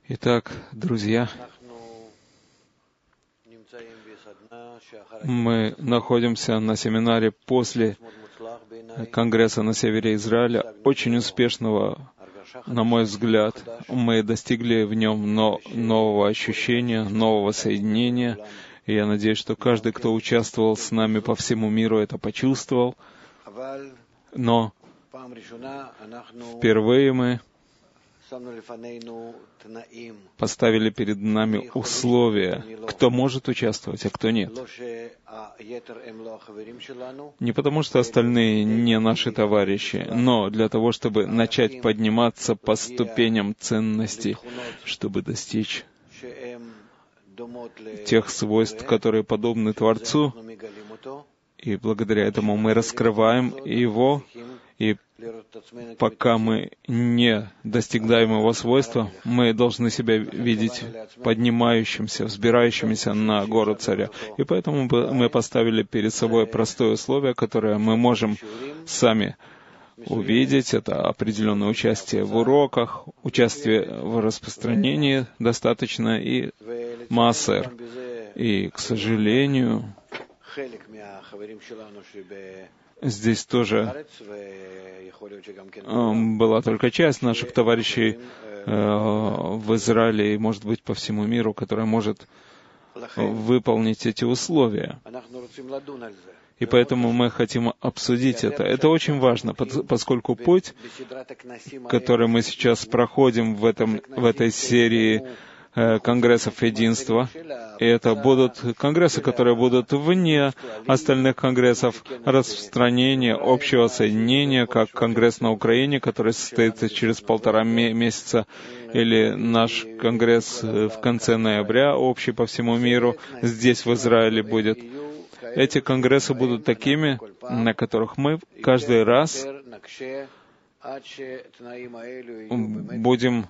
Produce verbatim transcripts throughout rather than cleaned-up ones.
Итак, друзья, мы находимся на семинаре после Конгресса на севере Израиля, очень успешного, на мой взгляд. Мы достигли в нем но, нового ощущения, нового соединения. И я надеюсь, что каждый, кто участвовал с нами по всему миру, это почувствовал. Но впервые мы поставили перед нами условия, кто может участвовать, а кто нет. Не потому, что остальные не наши товарищи, но для того, чтобы начать подниматься по ступеням ценностей, чтобы достичь тех свойств, которые подобны Творцу, и благодаря этому мы раскрываем Его, и пока мы не достигаем Его свойства, мы должны себя видеть поднимающимся, взбирающимися на гору Царя. И поэтому мы поставили перед собой простое условие, которое мы можем сами увидеть. Это определенное участие в уроках, участие в распространении достаточно и массер. И, к сожалению, здесь тоже была только часть наших товарищей в Израиле и, может быть, по всему миру, которая может выполнить эти условия. И поэтому мы хотим обсудить это. Это очень важно, поскольку путь, который мы сейчас проходим в, этом, в этой серии конгрессов единства, и это будут конгрессы, которые будут вне остальных конгрессов, распространения общего соединения, как конгресс на Украине, который состоится через полтора месяца, или наш конгресс в конце ноября, общий по всему миру, здесь в Израиле будет. Эти конгрессы будут такими, на которых мы каждый раз будем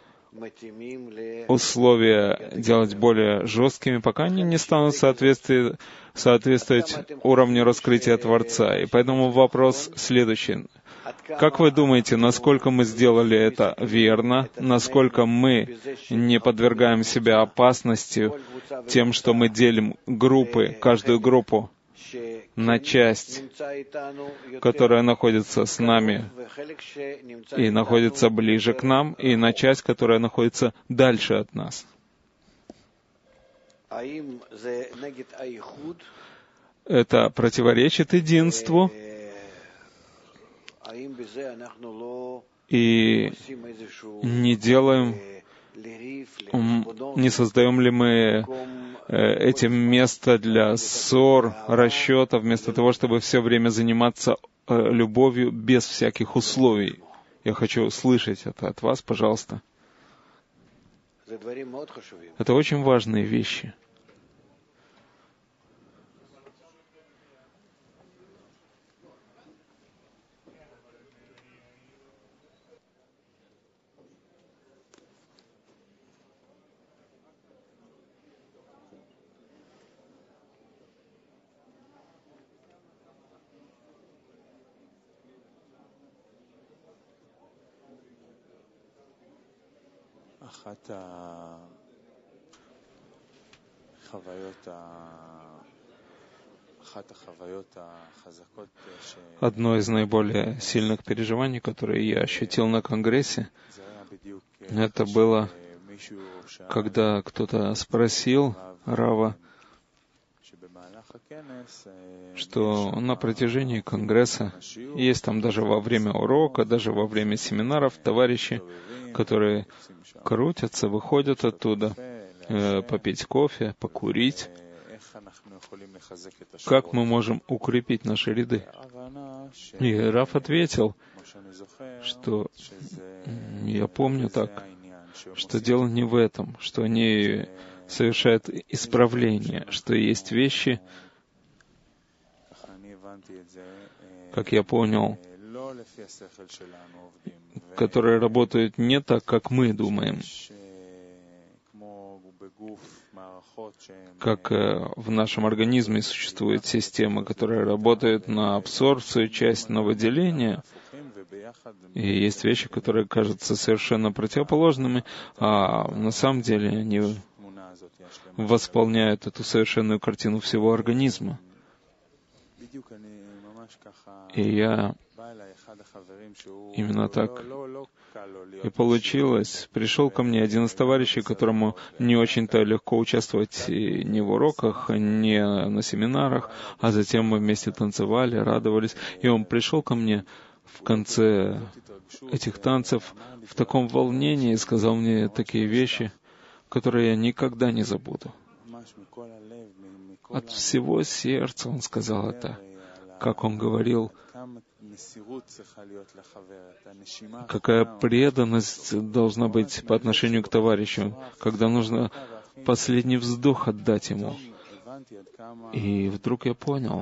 условия делать более жесткими, пока они не станут соответствовать, соответствовать уровню раскрытия Творца. И поэтому вопрос следующий. Как вы думаете, насколько мы сделали это верно, насколько мы не подвергаем себя опасности тем, что мы делим группы, каждую группу на часть, которая находится с нами и находится ближе к нам, и на часть, которая находится дальше от нас? Это противоречит единству, и не делаем, не создаем ли мы этим место для ссор, расчетов, вместо того, чтобы все время заниматься любовью без всяких условий. Я хочу услышать это от вас, пожалуйста. Это очень важные вещи. Одно из наиболее сильных переживаний, которые я ощутил на Конгрессе, это было, когда кто-то спросил Рава, что на протяжении Конгресса, есть там даже во время урока, даже во время семинаров, товарищи, которые крутятся, выходят оттуда, э, попить кофе, покурить. Как мы можем укрепить наши ряды? И Рав ответил, что я помню так, что дело не в этом, что они совершают исправление, что есть вещи, как я понял, которые работают не так, как мы думаем. Как в нашем организме существует система, которая работает на абсорбцию, часть на выделение, И есть вещи, которые кажутся совершенно противоположными, а на самом деле они восполняют эту совершенную картину всего организма. И я именно так и получилось. Пришел ко мне один из товарищей, которому не очень-то легко участвовать ни в уроках, ни на семинарах, а затем мы вместе танцевали, радовались. И он пришел ко мне в конце этих танцев в таком волнении и сказал мне такие вещи, которые я никогда не забуду. От всего сердца он сказал это. Как он говорил, какая преданность должна быть по отношению к товарищу, когда нужно последний вздох отдать ему. И вдруг я понял,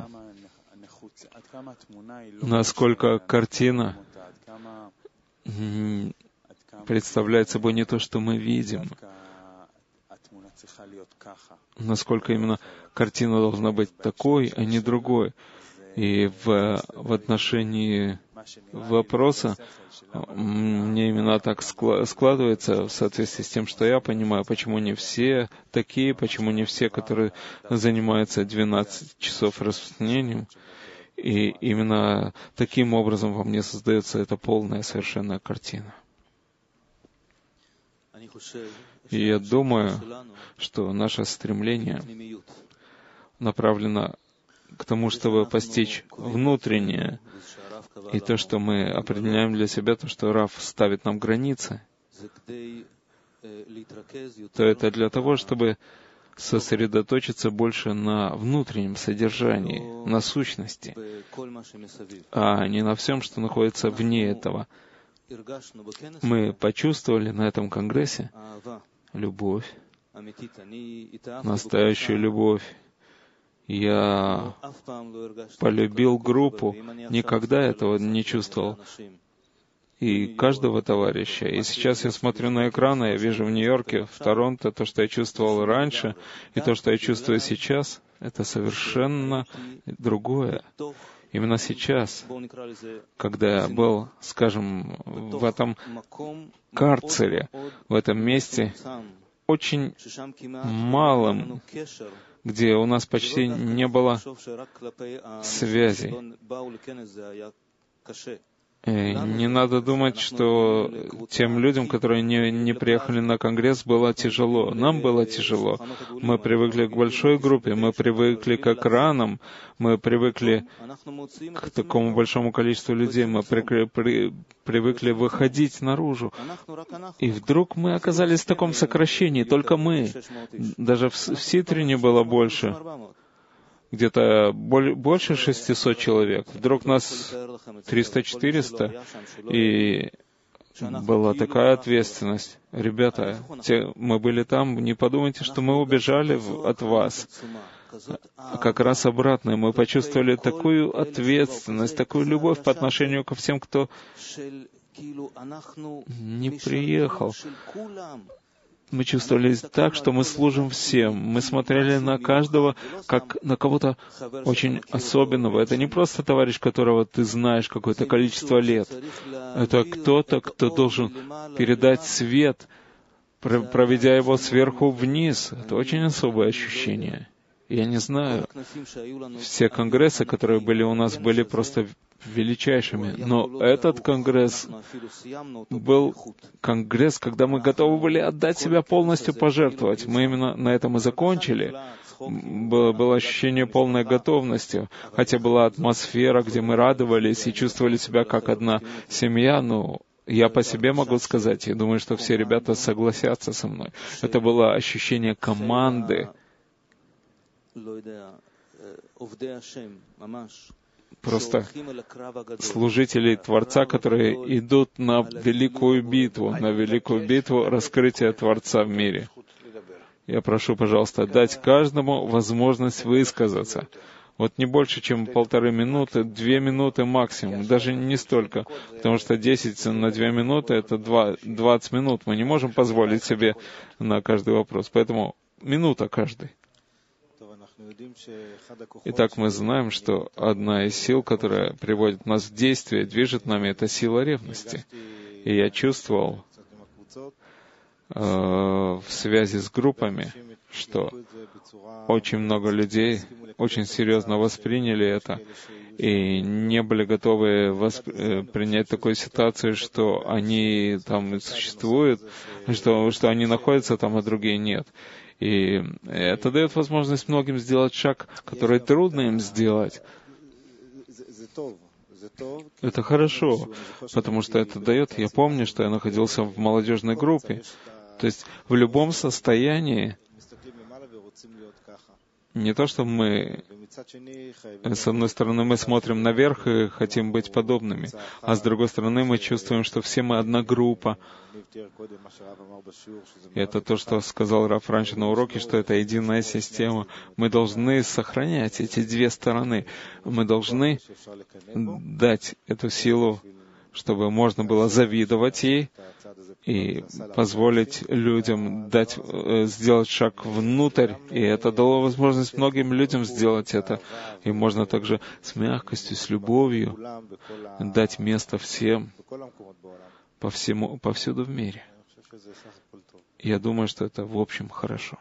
насколько картина представляет собой не то, что мы видим, насколько именно картина должна быть такой, а не другой. И в, в отношении вопроса мне именно так складывается в соответствии с тем, что я понимаю, почему не все такие, почему не все, которые занимаются двенадцать часов распространением. И именно таким образом во мне создается эта полная, совершенная картина. И я думаю, что наше стремление направлено к тому, чтобы постичь внутреннее, и то, что мы определяем для себя, то, что Рав ставит нам границы, то это для того, чтобы сосредоточиться больше на внутреннем содержании, на сущности, а не на всем, что находится вне этого. Мы почувствовали на этом конгрессе любовь, настоящую любовь. Я полюбил группу, никогда этого не чувствовал. И каждого товарища. И сейчас я смотрю на экраны, я вижу в Нью-Йорке, в Торонто, то, что я чувствовал раньше, и то, что я чувствую сейчас, это совершенно другое. Именно сейчас, когда я был, скажем, в этом карцере, в этом месте, очень малым, где у нас почти не было связи. Не надо думать, что тем людям, которые не, не приехали на конгресс, было тяжело. Нам было тяжело. Мы привыкли к большой группе, мы привыкли к экранам, мы привыкли к такому большому количеству людей, мы при, при, привыкли выходить наружу. И вдруг мы оказались в таком сокращении, только мы. Даже в, в Ситрине было больше. Где-то больше шестисот человек. Вдруг нас триста-четыреста, и была такая ответственность. Ребята, те, мы были там, не подумайте, что мы убежали в, от вас. А как раз обратно, мы почувствовали такую ответственность, такую любовь по отношению ко всем, кто не приехал. Мы чувствовали так, что мы служим всем. Мы смотрели на каждого, как на кого-то очень особенного. Это не просто товарищ, которого ты знаешь какое-то количество лет. Это кто-то, кто должен передать свет, проведя его сверху вниз. Это очень особое ощущение. Я не знаю, все конгрессы, которые были у нас, были просто величайшими. Но этот конгресс был конгресс, когда мы готовы были отдать себя полностью, пожертвовать. Мы именно на этом и закончили. Было, было ощущение полной готовности. Хотя была атмосфера, где мы радовались и чувствовали себя как одна семья, но я по себе могу сказать, и думаю, что все ребята согласятся со мной. Это было ощущение команды, просто служителей Творца, которые идут на великую битву, на великую битву раскрытия Творца в мире. Я прошу, пожалуйста, дать каждому возможность высказаться. Вот не больше, чем полторы минуты, две минуты максимум, даже не столько, потому что десять на две минуты — это двадцать минут. Мы не можем позволить себе на каждый вопрос, поэтому минута каждый. Итак, мы знаем, что одна из сил, которая приводит нас в действие, движет нами, это сила ревности. И я чувствовал э, в связи с группами, что очень много людей очень серьезно восприняли это и не были готовы восп... принять такую ситуацию, что они там существуют, что, что они находятся там, а другие нет. И это дает возможность многим сделать шаг, который трудно им сделать. Это хорошо, потому что это дает... Я помню, что я находился в молодежной группе. То есть в любом состоянии, не то, что мы, с одной стороны, мы смотрим наверх и хотим быть подобными, а с другой стороны, мы чувствуем, что все мы одна группа. И это то, что сказал Рав раньше на уроке, что это единая система. Мы должны сохранять эти две стороны. Мы должны дать эту силу, чтобы можно было завидовать ей и позволить людям дать, сделать шаг внутрь. И это дало возможность многим людям сделать это. И можно также с мягкостью, с любовью дать место всем по всему, повсюду в мире. Я думаю, что это в общем хорошо.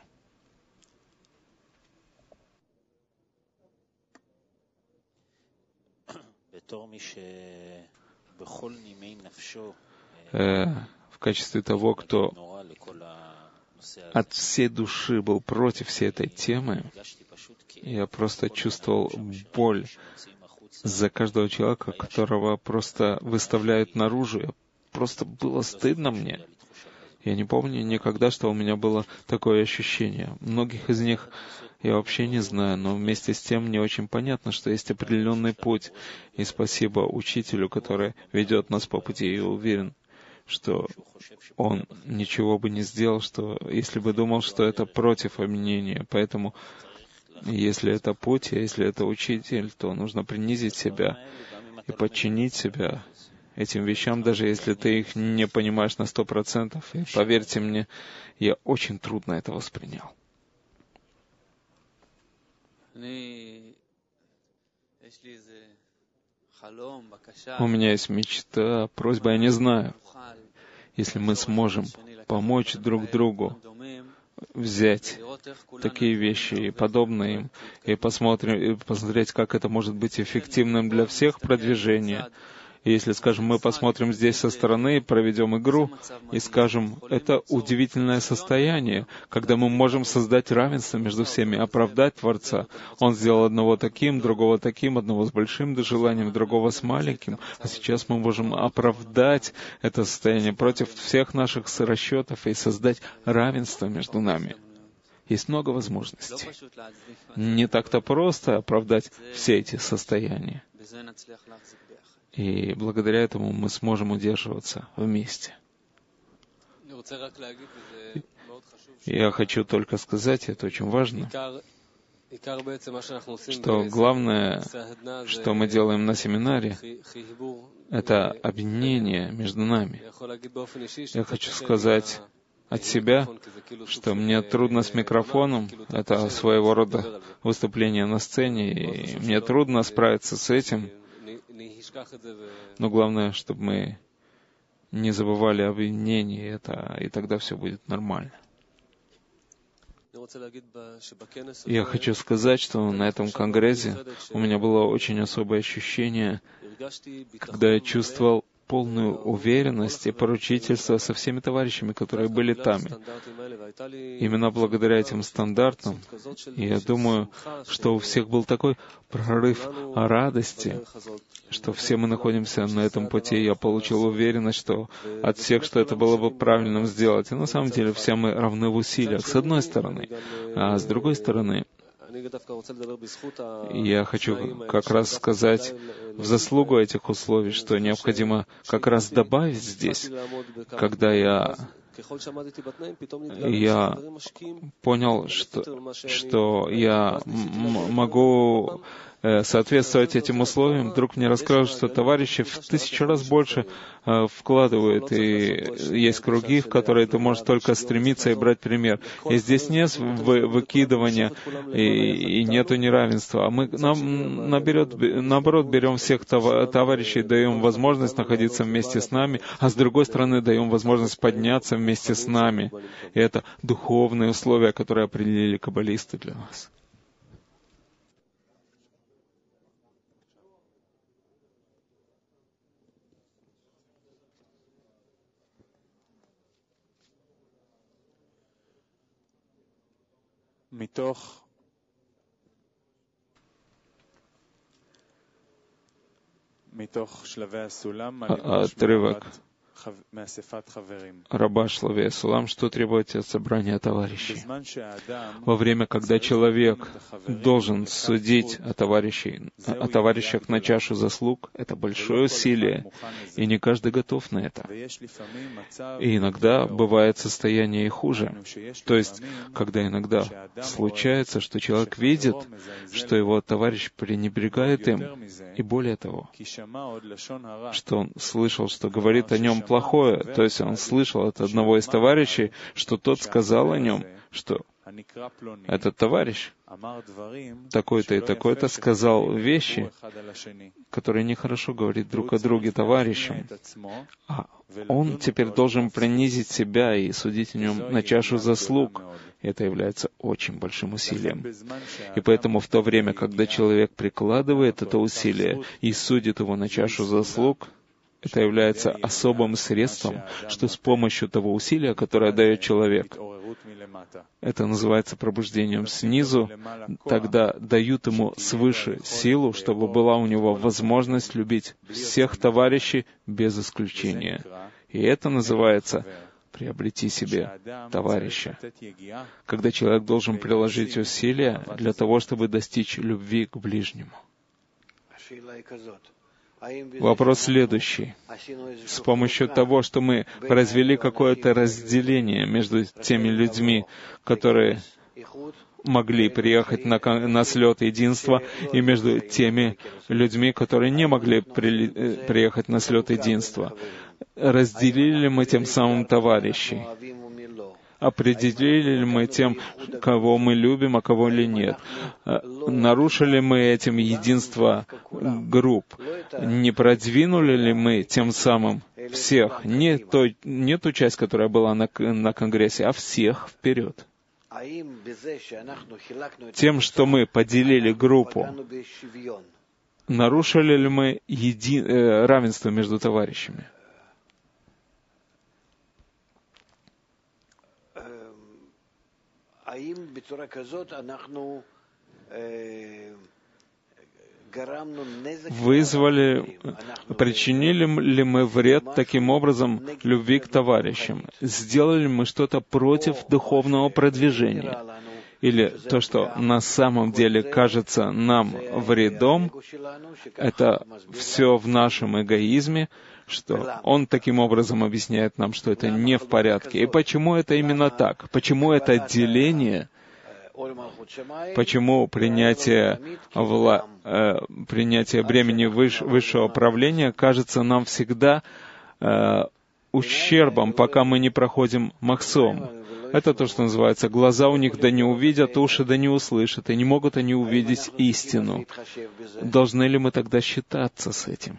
Э, в качестве того, кто от всей души был против всей этой темы, я просто чувствовал боль за каждого человека, которого просто выставляют наружу. Просто было стыдно мне. Я не помню никогда, что у меня было такое ощущение. Многих из них я вообще не знаю, но вместе с тем мне очень понятно, что есть определенный путь. И спасибо учителю, который ведет нас по пути. И я уверен, что он ничего бы не сделал, что, если бы думал, что это против обвинения. Поэтому, если это путь, а если это учитель, то нужно принизить себя и подчинить себя этим вещам, даже если ты их не понимаешь на сто процентов. И поверьте мне, я очень трудно это воспринял. У меня есть мечта, просьба, я не знаю. Если мы сможем помочь друг другу взять такие вещи и подобные им, и посмотрим, и посмотреть, как это может быть эффективным для всех продвижения. И если, скажем, мы посмотрим здесь со стороны, проведем игру и скажем, это удивительное состояние, когда мы можем создать равенство между всеми, оправдать Творца. Он сделал одного таким, другого таким, одного с большим желанием, другого с маленьким. А сейчас мы можем оправдать это состояние против всех наших расчетов и создать равенство между нами. Есть много возможностей. Не так-то просто оправдать все эти состояния. И благодаря этому мы сможем удерживаться вместе. Я хочу только сказать, это очень важно, что главное, что мы делаем на семинаре, это объединение между нами. Я хочу сказать от себя, что мне трудно с микрофоном, это своего рода выступление на сцене, и мне трудно справиться с этим. Но главное, чтобы мы не забывали об объединении, это, и тогда все будет нормально. Я хочу сказать, что на этом конгрессе у меня было очень особое ощущение, когда я чувствовал полную уверенность и поручительство со всеми товарищами, которые были там. Именно благодаря этим стандартам, я думаю, что у всех был такой прорыв радости, что все мы находимся на этом пути. Я получил уверенность, что от всех, что это было бы правильным сделать. И на самом деле все мы равны в усилиях, с одной стороны. А с другой стороны, я хочу как раз сказать в заслугу этих условий, что необходимо как раз добавить здесь, когда я, я понял, что, что я м- могу соответствовать этим условиям, вдруг мне расскажут, что товарищи в тысячу раз больше вкладывают, и есть круги, в которые ты можешь только стремиться и брать пример. И здесь нет вы, выкидывания, и, и нету неравенства. А мы нам, наберет, наоборот, берем всех товарищей, даем возможность находиться вместе с нами, а с другой стороны даем возможность подняться вместе с нами. И это духовные условия, которые определили каббалисты для нас. Отрывок раба Шлавея Сулам, что требуется от собрания товарищей. Во время, когда человек должен судить о, товарищей, о товарищах на чашу заслуг, это большое усилие, и не каждый готов на это. И иногда бывает состояние и хуже. То есть, когда иногда случается, что человек видит, что его товарищ пренебрегает им, и более того, что он слышал, что говорит о нем плохое, то есть он слышал от одного из товарищей, что тот сказал о нем, что этот товарищ такой-то и такой-то сказал вещи, которые нехорошо говорить друг о друге товарищам. А он теперь должен принизить себя и судить о нем на чашу заслуг. Это является очень большим усилием. И поэтому в то время, когда человек прикладывает это усилие и судит его на чашу заслуг, это является особым средством, что с помощью того усилия, которое дает человек, это называется пробуждением снизу, тогда дают ему свыше силу, чтобы была у него возможность любить всех товарищей без исключения. И это называется «приобрети себе товарища», когда человек должен приложить усилия для того, чтобы достичь любви к ближнему. Вопрос следующий. С помощью того, что мы произвели какое-то разделение между теми людьми, которые могли приехать на, на слет единства, и между теми людьми, которые не могли при, приехать на слет единства, разделили ли мы тем самым товарищей? Определили ли мы тем, кого мы любим, а кого ли нет? Нарушили мы этим единство групп? Не продвинули ли мы тем самым всех, не, той, не ту часть, которая была на, на Конгрессе, а всех вперед? Тем, что мы поделили группу, нарушили ли мы еди, э, равенство между товарищами? Вызвали, причинили ли мы вред таким образом любви к товарищам? Сделали ли мы что-то против духовного продвижения? Или то, что на самом деле кажется нам вредом, это все в нашем эгоизме, что он таким образом объясняет нам, что это не в порядке. И почему это именно так? Почему это отделение? Почему принятие, вла... э, принятие бремени выш... высшего правления кажется нам всегда э, ущербом, пока мы не проходим махсом? Это то, что называется, глаза у них да не увидят, уши да не услышат, и не могут они увидеть истину. Должны ли мы тогда считаться с этим?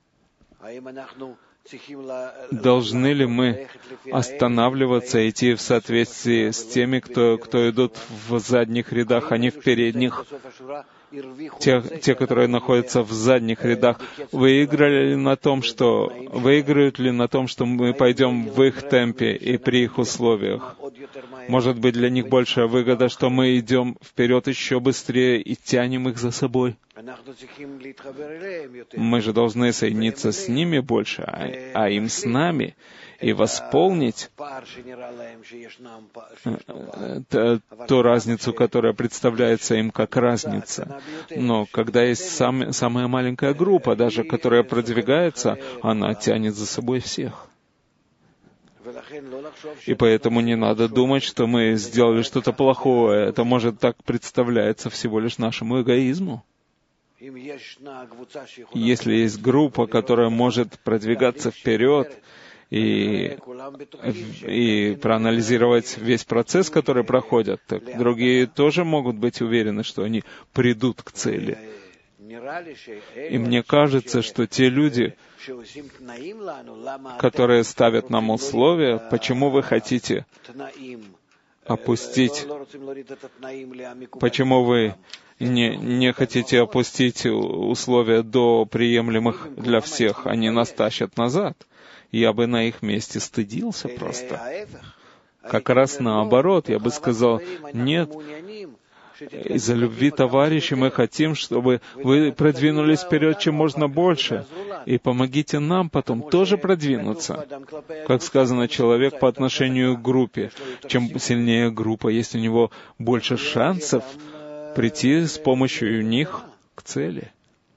Должны ли мы останавливаться и идти в соответствии с теми, кто, кто идут в задних рядах, а не в передних? Те, те, которые находятся в задних рядах, выиграли ли на том, что выиграют ли на том, что мы пойдем в их темпе и при их условиях? Может быть, для них большая выгода, что мы идем вперед еще быстрее и тянем их за собой. Мы же должны соединиться с ними больше, а, а им с нами, и восполнить ту разницу, которая представляется им как разница. Но когда есть сам, самая маленькая группа, даже которая продвигается, она тянет за собой всех. И поэтому не надо думать, что мы сделали что-то плохое. Это может так представляться всего лишь нашему эгоизму. Если есть группа, которая может продвигаться вперед и, и проанализировать весь процесс, который проходят, так другие тоже могут быть уверены, что они придут к цели. И мне кажется, что те люди, которые ставят нам условия, почему вы хотите опустить, почему вы не, не хотите опустить условия до приемлемых для всех, они нас тащат назад. Я бы на их месте стыдился просто. Как раз наоборот, я бы сказал, нет, из-за любви товарищей мы хотим, чтобы вы продвинулись вперед чем можно больше, и помогите нам потом тоже продвинуться. Как сказано, человек по отношению к группе, чем сильнее группа, есть у него больше шансов прийти с помощью них к цели.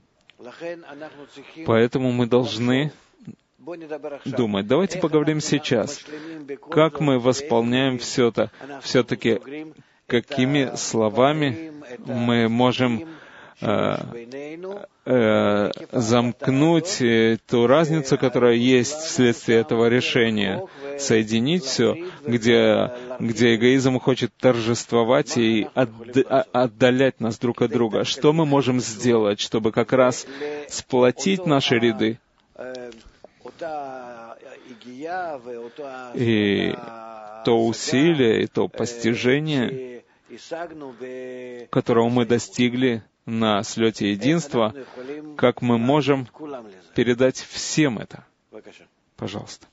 Поэтому мы должны думать. Давайте поговорим сейчас, как мы восполняем все это, все-таки какими словами мы можем э, э, замкнуть ту разницу, которая есть вследствие этого решения, соединить все, где, где эгоизм хочет торжествовать и отд- отдалять нас друг от друга. Что мы можем сделать, чтобы как раз сплотить наши ряды и то усилие, и то постижение, которого мы достигли на слете единства, как мы можем передать всем это? Пожалуйста.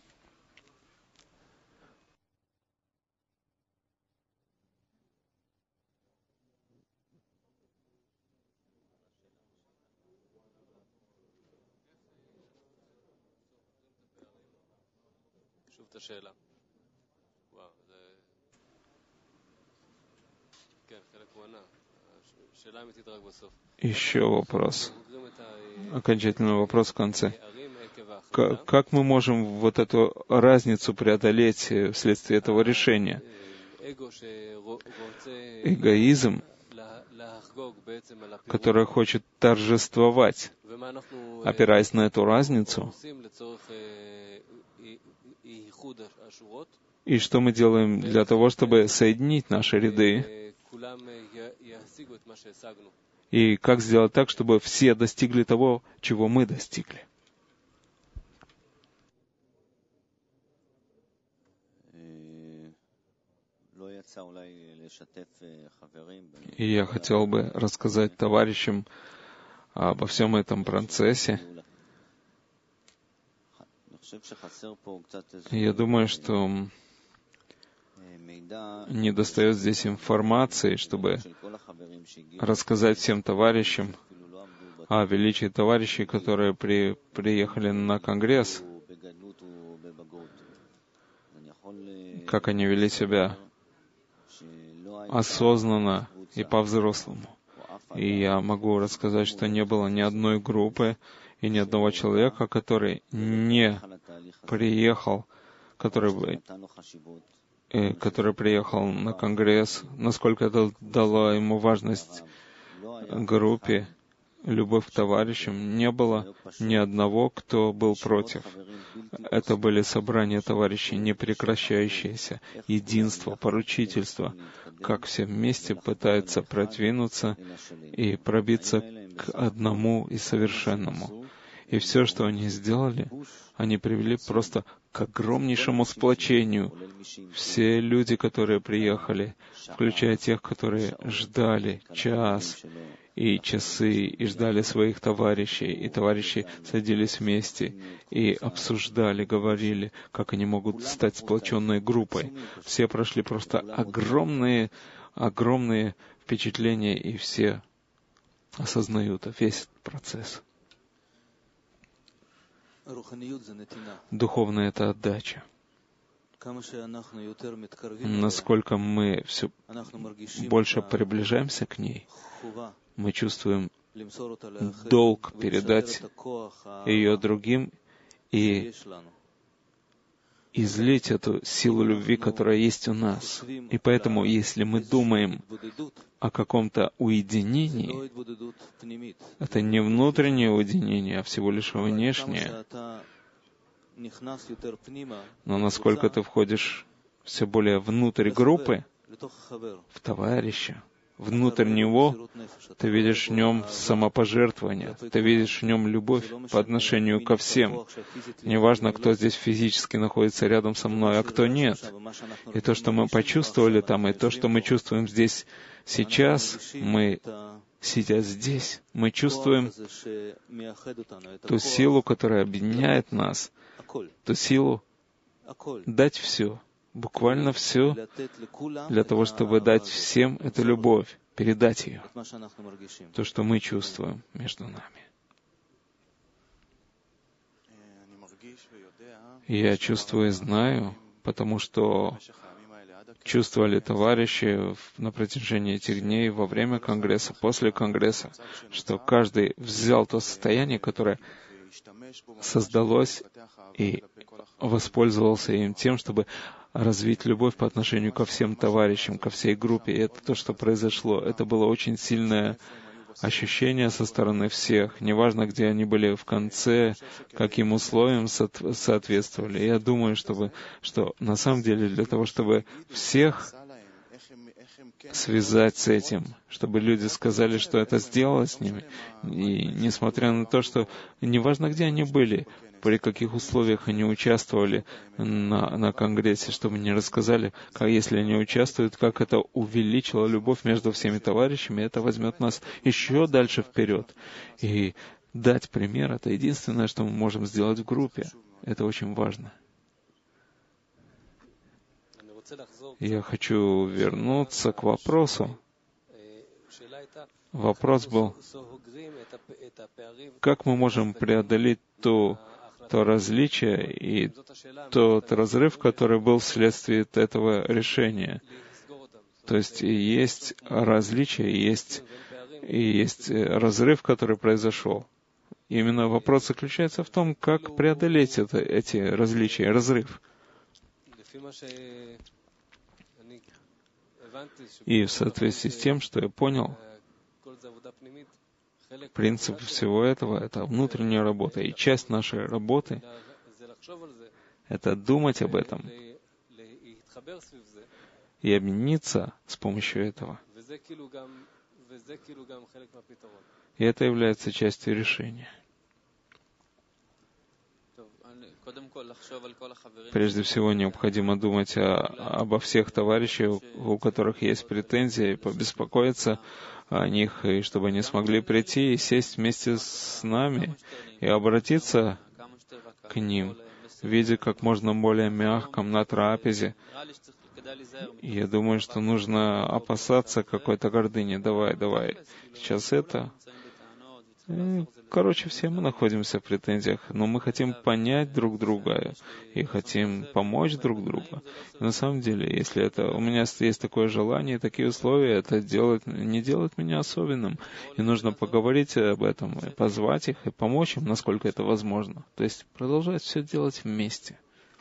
Еще вопрос. Окончательный вопрос в конце. Как, как мы можем вот эту разницу преодолеть вследствие этого решения? Эгоизм, который хочет торжествовать, опираясь на эту разницу. И что мы делаем для того, чтобы соединить наши ряды? И как сделать так, чтобы все достигли того, чего мы достигли? И я хотел бы рассказать товарищам обо всем этом процессе. Я думаю, что недостает здесь информации, чтобы рассказать всем товарищам о величии товарищей, которые при, приехали на Конгресс, как они вели себя осознанно и по-взрослому. И я могу рассказать, что не было ни одной группы и ни одного человека, который не приехал, который бы который приехал на Конгресс, насколько это дало ему важность группе, любовь к товарищам. Не было ни одного, кто был против. Это были собрания товарищей, не прекращающиеся, единство, поручительство, как все вместе пытаются продвинуться и пробиться к одному и совершенному. И все, что они сделали, они привели просто к огромнейшему сплочению. Все люди, которые приехали, включая тех, которые ждали час и часы, и ждали своих товарищей, и товарищи садились вместе и обсуждали, говорили, как они могут стать сплоченной группой. Все прошли просто огромные, огромные впечатления, и все осознают весь процесс. Духовная — это отдача. Насколько мы все больше приближаемся к ней, мы чувствуем долг передать ее другим и излить эту силу любви, которая есть у нас. И поэтому, если мы думаем о каком-то уединении, это не внутреннее уединение, а всего лишь внешнее. Но насколько ты входишь все более внутрь группы, в товарища, внутрь него, ты видишь в нем самопожертвование, ты видишь в нем любовь по отношению ко всем. Неважно, кто здесь физически находится рядом со мной, а кто нет. И то, что мы почувствовали там, и то, что мы чувствуем здесь сейчас, мы, сидя здесь, мы чувствуем ту силу, которая объединяет нас, ту силу дать все. Буквально все для того, чтобы дать всем эту любовь, передать ее, то, что мы чувствуем между нами. И я чувствую и знаю, потому что чувствовали товарищи на протяжении этих дней, во время Конгресса, после Конгресса, что каждый взял то состояние, которое создалось, и воспользовался им тем, чтобы развить любовь по отношению ко всем товарищам, ко всей группе. И это то, что произошло. Это было очень сильное ощущение со стороны всех. Неважно, где они были в конце, каким условиям соответствовали. Я думаю, чтобы, что на самом деле для того, чтобы всех связать с этим, чтобы люди сказали, что это сделало с ними. И несмотря на то, что неважно, где они были, при каких условиях они участвовали на, на Конгрессе, чтобы они рассказали, как, если они участвуют, как это увеличило любовь между всеми товарищами, это возьмет нас еще дальше вперед. И дать пример — это единственное, что мы можем сделать в группе. Это очень важно. Я хочу вернуться к вопросу. Вопрос был, как мы можем преодолеть ту то различие и тот разрыв, который был вследствие этого решения. То есть и есть различие, и есть, и есть разрыв, который произошел. Именно вопрос заключается в том, как преодолеть это, эти различия, разрыв. И в соответствии с тем, что я понял, принцип всего этого — это внутренняя работа. И часть нашей работы — это думать об этом и объединиться с помощью этого. И это является частью решения. Прежде всего, необходимо думать о, обо всех товарищах, у которых есть претензии, побеспокоиться о них, и чтобы они смогли прийти и сесть вместе с нами и обратиться к ним в виде как можно более мягком на трапезе. И я думаю, что нужно опасаться какой-то гордыни. Давай, давай, сейчас это... Короче, все мы находимся в претензиях, но мы хотим понять друг друга и хотим помочь друг другу. И на самом деле, если это у меня есть такое желание, такие условия, это делает, не делает меня особенным. И нужно поговорить об этом, и позвать их, и помочь им, насколько это возможно. То есть продолжать все делать вместе.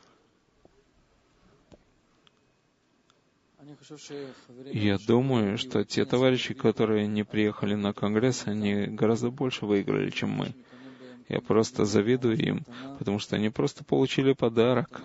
Я думаю, что те товарищи, которые не приехали на Конгресс, они гораздо больше выиграли, чем мы. Я просто завидую им, потому что они просто получили подарок.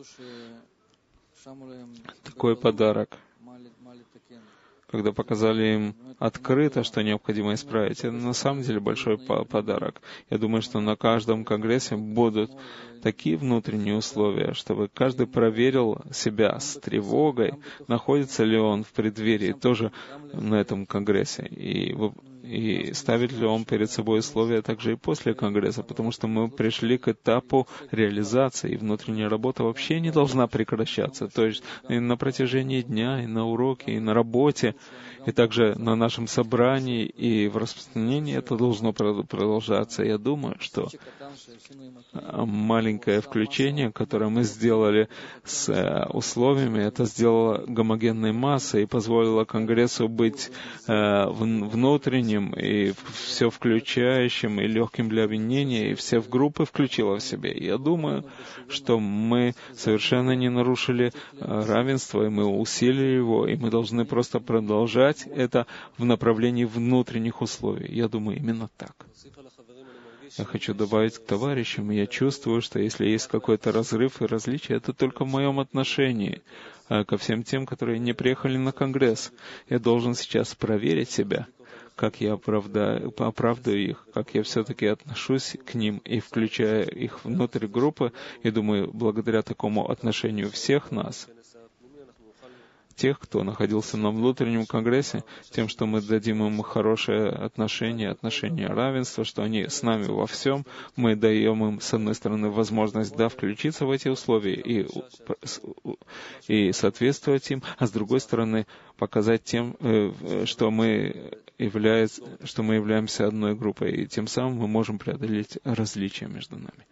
Такой подарок. Когда показали им открыто, что необходимо исправить, это на самом деле большой подарок. Я думаю, что на каждом конгрессе будут такие внутренние условия, чтобы каждый проверил себя с тревогой, находится ли он в преддверии тоже на этом конгрессе, и, и ставит ли он перед собой условия также и после конгресса, потому что мы пришли к этапу реализации, и внутренняя работа вообще не должна прекращаться. То есть и на протяжении дня, и на уроке, и на работе, и также на нашем собрании, и в распространении это должно продолжаться. Я думаю, что маленькое включение, которое мы сделали с условиями, это сделало гомогенной массой и позволило Конгрессу быть внутренним, внутренним, и все включающим, и легким для объединения, и все в группы включила в себя. Я думаю, что мы совершенно не нарушили равенство, и мы усилили его, и мы должны просто продолжать это в направлении внутренних условий. Я думаю, именно так. Я хочу добавить к товарищам, я чувствую, что если есть какой-то разрыв и различие, это только в моем отношении ко всем тем, которые не приехали на Конгресс. Я должен сейчас проверить себя, как я оправдаю, оправдаю их, как я все-таки отношусь к ним и включаю их внутрь группы. И думаю, благодаря такому отношению всех нас, тех, кто находился на внутреннем конгрессе, тем, что мы дадим им хорошее отношение, отношение равенства, что они с нами во всем, мы даем им, с одной стороны, возможность, да, включиться в эти условия и, и соответствовать им, а с другой стороны, показать тем, что мы, является, что мы являемся одной группой, и тем самым мы можем преодолеть различия между нами.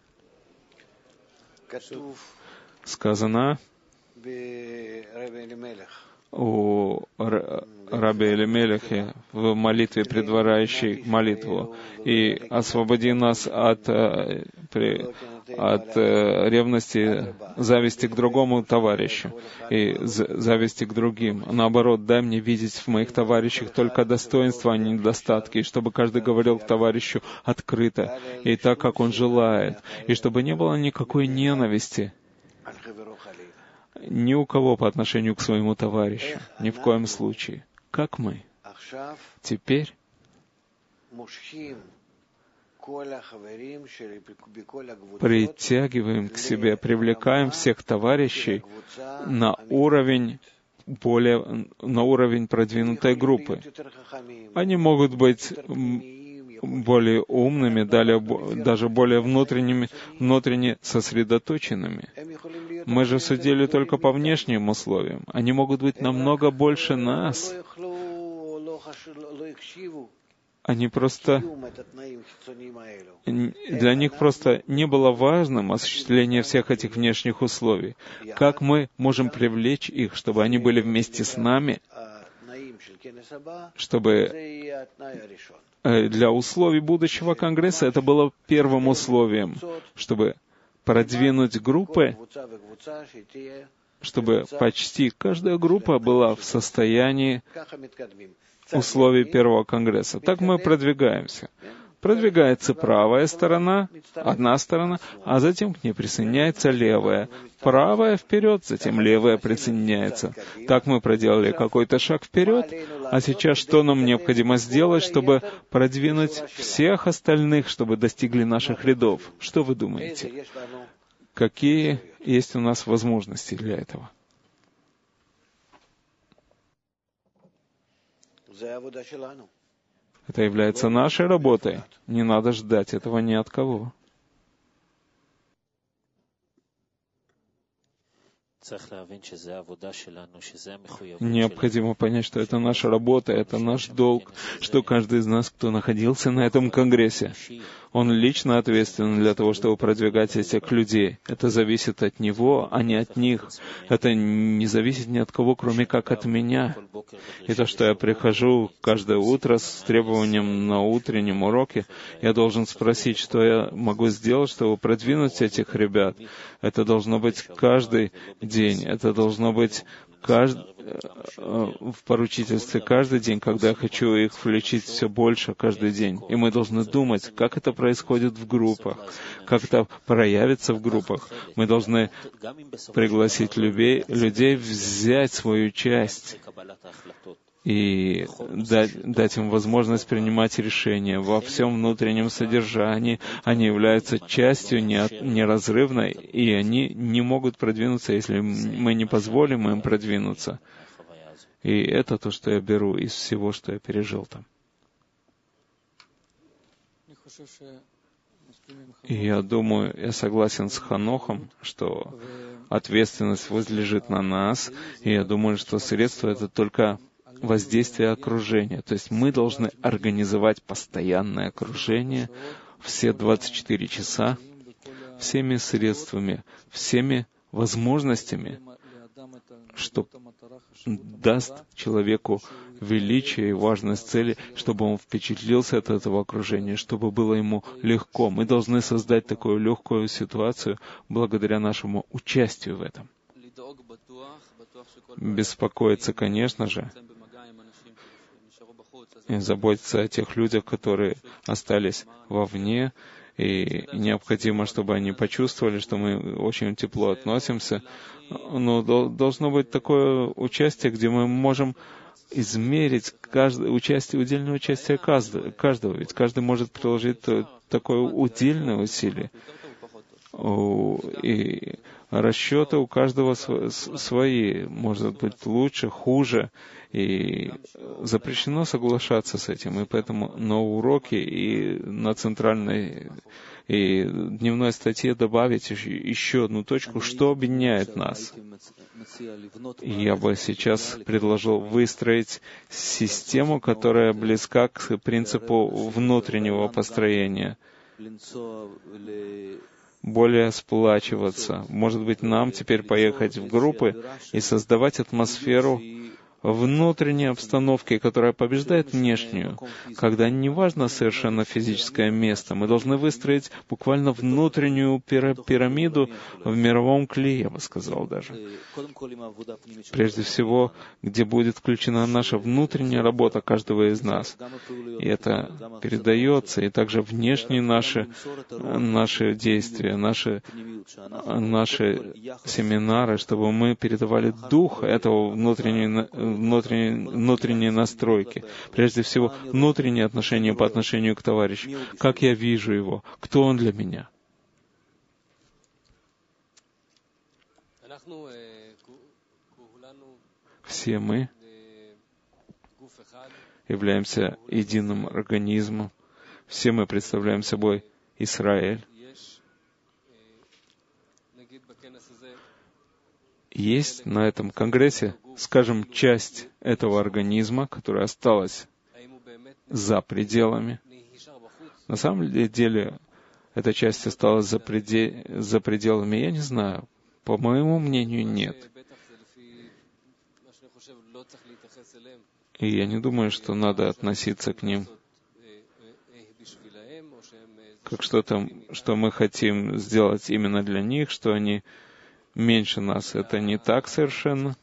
Сказано у Раби Элимелехе в молитве, предваряющей молитву, и освободи нас от, при, от ревности, зависти к другому товарищу и зависти к другим. Наоборот, дай мне видеть в моих товарищах только достоинства, а не недостатки, и чтобы каждый говорил к товарищу открыто и так, как он желает, и чтобы не было никакой ненависти ни у кого по отношению к своему товарищу, ни в коем случае. Как мы теперь притягиваем к себе, привлекаем всех товарищей на уровень более, на уровень продвинутой группы. Они могут быть более умными, даже более внутренними, внутренне сосредоточенными. Мы же судили только по внешним условиям. Они могут быть намного больше нас. Они просто... Для них просто не было важным осуществление всех этих внешних условий. Как мы можем привлечь их, чтобы они были вместе с нами, чтобы для условий будущего Конгресса это было первым условием, чтобы продвинуть группы, чтобы почти каждая группа была в состоянии условий первого Конгресса. Так мы продвигаемся. Продвигается правая сторона, одна сторона, а затем к ней присоединяется левая. Правая вперед, затем левая присоединяется. Так мы проделали какой-то шаг вперед, а сейчас что нам необходимо сделать, чтобы продвинуть всех остальных, чтобы достигли наших рядов? Что вы думаете? Какие есть у нас возможности для этого? Это является нашей работой. Не надо ждать этого ни от кого. Необходимо понять, что это наша работа, это наш долг, что каждый из нас, кто находился на этом конгрессе, он лично ответственен для того, чтобы продвигать этих людей. Это зависит от него, а не от них. Это не зависит ни от кого, кроме как от меня. И то, что я прихожу каждое утро с требованием на утреннем уроке, я должен спросить, что я могу сделать, чтобы продвинуть этих ребят. Это должно быть каждый день. Это должно быть кажд... в поручительстве каждый день, когда я хочу их включить все больше каждый день. И мы должны думать, как это происходит в группах, как это проявится в группах. Мы должны пригласить людей, людей взять свою часть и дать, дать им возможность принимать решения во всем внутреннем содержании. Они являются частью неразрывной, и они не могут продвинуться, если мы не позволим им продвинуться. И это то, что я беру из всего, что я пережил там. И я думаю, я согласен с Ханохом, что ответственность возлежит на нас, и я думаю, что средство — это только воздействие окружения. То есть мы должны организовать постоянное окружение все двадцать четыре часа, всеми средствами, всеми возможностями что даст человеку величие и важность цели, чтобы он впечатлился от этого окружения, чтобы было ему легко. Мы должны создать такую легкую ситуацию благодаря нашему участию в этом. Беспокоиться, конечно же, и заботиться о тех людях, которые остались вовне, и необходимо, чтобы они почувствовали, что мы очень тепло относимся. Но должно быть такое участие, где мы можем измерить каждое участие, удельное участие каждого, каждого. Ведь каждый может приложить такое удельное усилие. И расчеты у каждого свои. Может быть лучше, хуже. И запрещено соглашаться с этим. И поэтому на уроке и на центральной и дневной статье добавить еще одну точку, что объединяет нас. Я бы сейчас предложил выстроить систему, которая близка к принципу внутреннего построения. Более сплачиваться. Может быть, нам теперь поехать в группы и создавать атмосферу внутренней обстановки, которая побеждает внешнюю, когда не важно совершенно физическое место, мы должны выстроить буквально внутреннюю пирамиду в мировом клее, я бы сказал даже. Прежде всего, где будет включена наша внутренняя работа каждого из нас. И это передается, и также внешние наши, наши действия, наши, наши семинары, чтобы мы передавали дух этого внутреннего Внутренние, внутренние настройки. Прежде всего, внутренние отношения по отношению к товарищу. Как я вижу его? Кто он для меня? Все мы являемся единым организмом. Все мы представляем собой Израиль. Есть на этом конгрессе, скажем, часть этого организма, которая осталась за пределами. На самом деле, эта часть осталась за, преде... за пределами, я не знаю. По моему мнению, нет. И я не думаю, что надо относиться к ним как что-то, что мы хотим сделать именно для них, что они меньше нас. Это не так совершенно.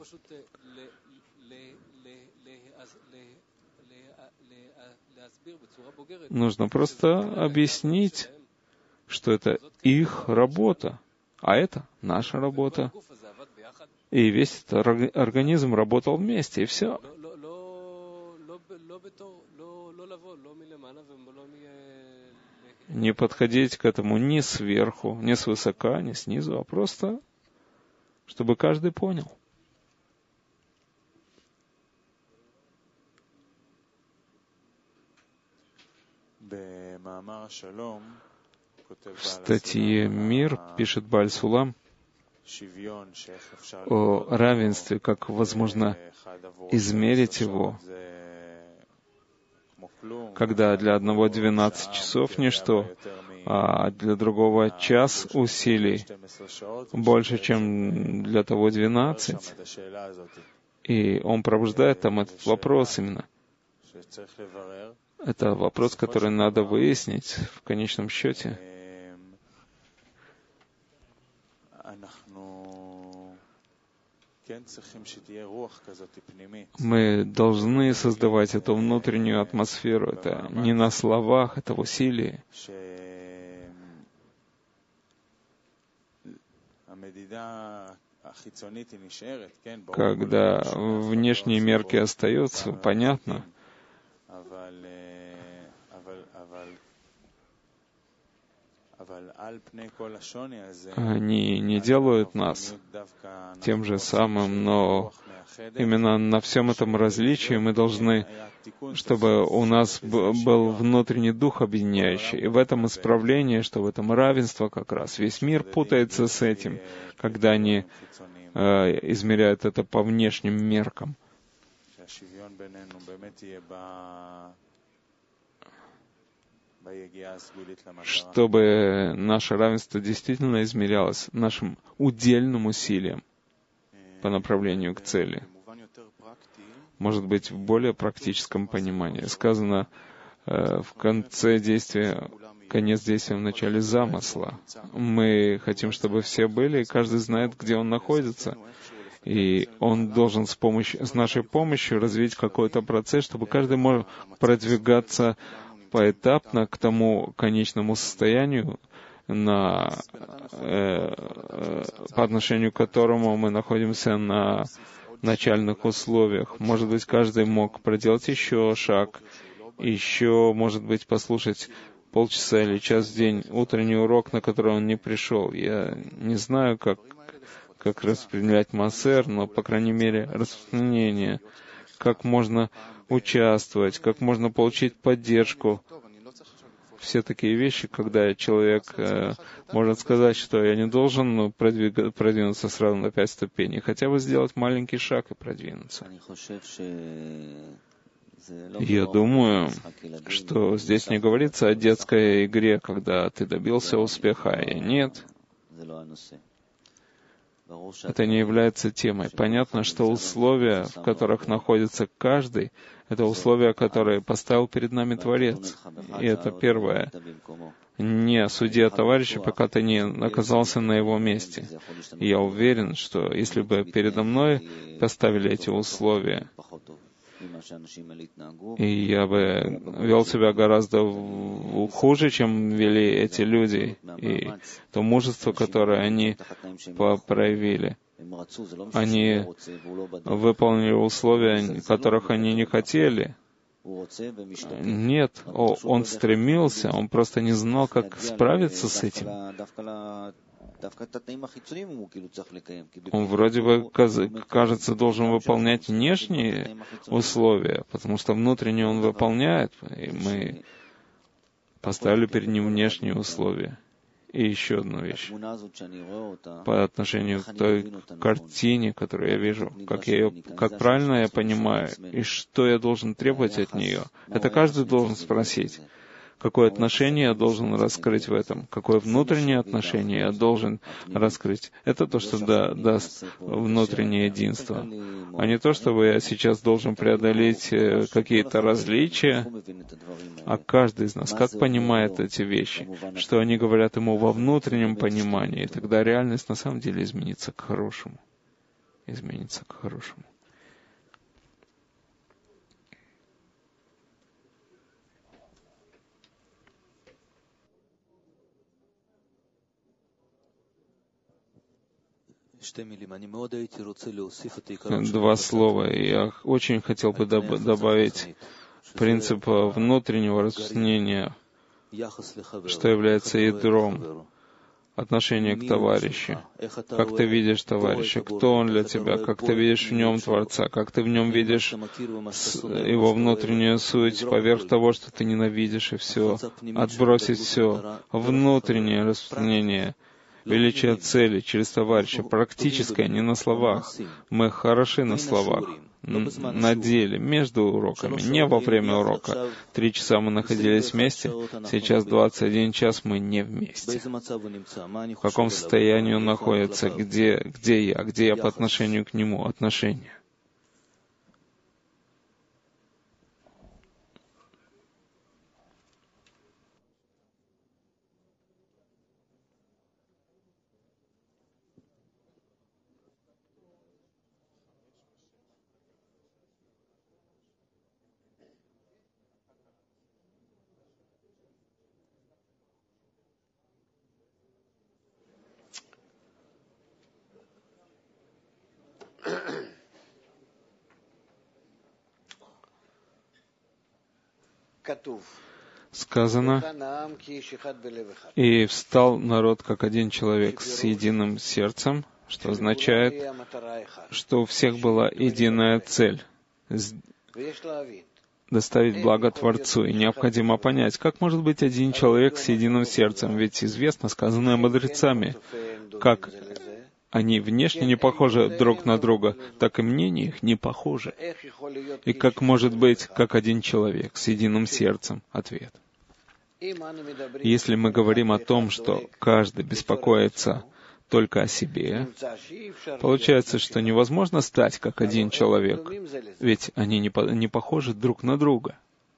Нужно просто объяснить, что это их работа, а это наша работа. И весь этот организм работал вместе, и все. Не подходить к этому ни сверху, ни свысока, ни снизу, а просто, чтобы каждый понял. В статье «Мир» пишет Бааль Сулам о равенстве, как возможно измерить его, когда для одного двенадцать часов ничто, а для другого час усилий больше, чем для того двенадцать. И он пробуждает там этот вопрос именно. Это вопрос, который надо выяснить в конечном счете. Мы должны создавать эту внутреннюю атмосферу. Это не на словах, это в усилии. Когда внешние мерки остаются, понятно. Они не делают нас тем же самым, но именно на всем этом различии мы должны, чтобы у нас был внутренний дух объединяющий. И в этом исправлении, что в этом равенство как раз. Весь мир путается с этим, когда они э, измеряют это по внешним меркам. Чтобы наше равенство действительно измерялось нашим удельным усилием. по направлению к цели. Может быть, в более практическом понимании. Сказано э, в конце действия, конец действия в начале замысла. Мы хотим, чтобы все были, и каждый знает, где он находится. И он должен с, помощью, с нашей помощью развить какой-то процесс, чтобы каждый мог продвигаться поэтапно к тому конечному состоянию, на, э, э, по отношению к которому мы находимся на начальных условиях. Может быть, каждый мог проделать еще шаг, еще, может быть, послушать полчаса или час в день утренний урок, на который он не пришел. Я не знаю, как, как распределять массер, но, по крайней мере, распространение, как можно участвовать, как можно получить поддержку. Все такие вещи, когда человек э, может сказать, что я не должен ну, продвиг... продвинуться сразу на пять ступеней, хотя бы сделать маленький шаг и продвинуться. Я думаю, что здесь не говорится о детской игре, когда ты добился успеха, а я нет. Это не является темой. Понятно, что условия, в которых находится каждый, это условия, которые поставил перед нами Творец. И это первое. Не суди товарища, пока ты не оказался на его месте. И я уверен, что если бы передо мной поставили эти условия, и я бы вел себя гораздо хуже, чем вели эти люди, и то мужество, которое они проявили. Они выполнили условия, которых они не хотели. Нет, он стремился, он просто не знал, как справиться с этим. Он вроде бы, кажется, должен выполнять внешние условия, потому что внутренние он выполняет, и мы поставили перед ним внешние условия. И еще одну вещь. По отношению к той картине, которую я вижу, как, я ее, как правильно я понимаю, и что я должен требовать от нее, это каждый должен спросить. Какое отношение я должен раскрыть в этом? Какое внутреннее отношение я должен раскрыть? Это то, что да, даст внутреннее единство. А не то, чтобы я сейчас должен преодолеть какие-то различия, а каждый из нас как понимает эти вещи, что они говорят ему во внутреннем понимании, и тогда реальность на самом деле изменится к хорошему. Изменится к хорошему. Два слова. Я очень хотел бы доб- добавить принцип внутреннего распространения, что является ядром отношения к товарищу. Как ты видишь товарища, кто он для тебя, как ты видишь в нем Творца, как ты в нем видишь его внутреннюю суть, поверх того, что ты ненавидишь, и все, отбросить все, внутреннее распространение, величие цели через товарища, практическое, не на словах. Мы хороши на словах, на деле, между уроками, не во время урока. Три часа мы находились вместе, сейчас двадцать один час мы не вместе. В каком состоянии он находится, где, где я, где я по отношению к нему, отношения. Сказано, и встал народ как один человек с единым сердцем, что означает, что у всех была единая цель — доставить благо Творцу. И необходимо понять, как может быть один человек с единым сердцем, ведь известно, сказанное мудрецами, как они внешне не похожи друг на друга, так и мнения их не похожи. И как может быть, как один человек с единым сердцем? Ответ. Если мы говорим о том, что каждый беспокоится только о себе, получается, что невозможно стать как один человек, ведь они не, по, не похожи друг на друга.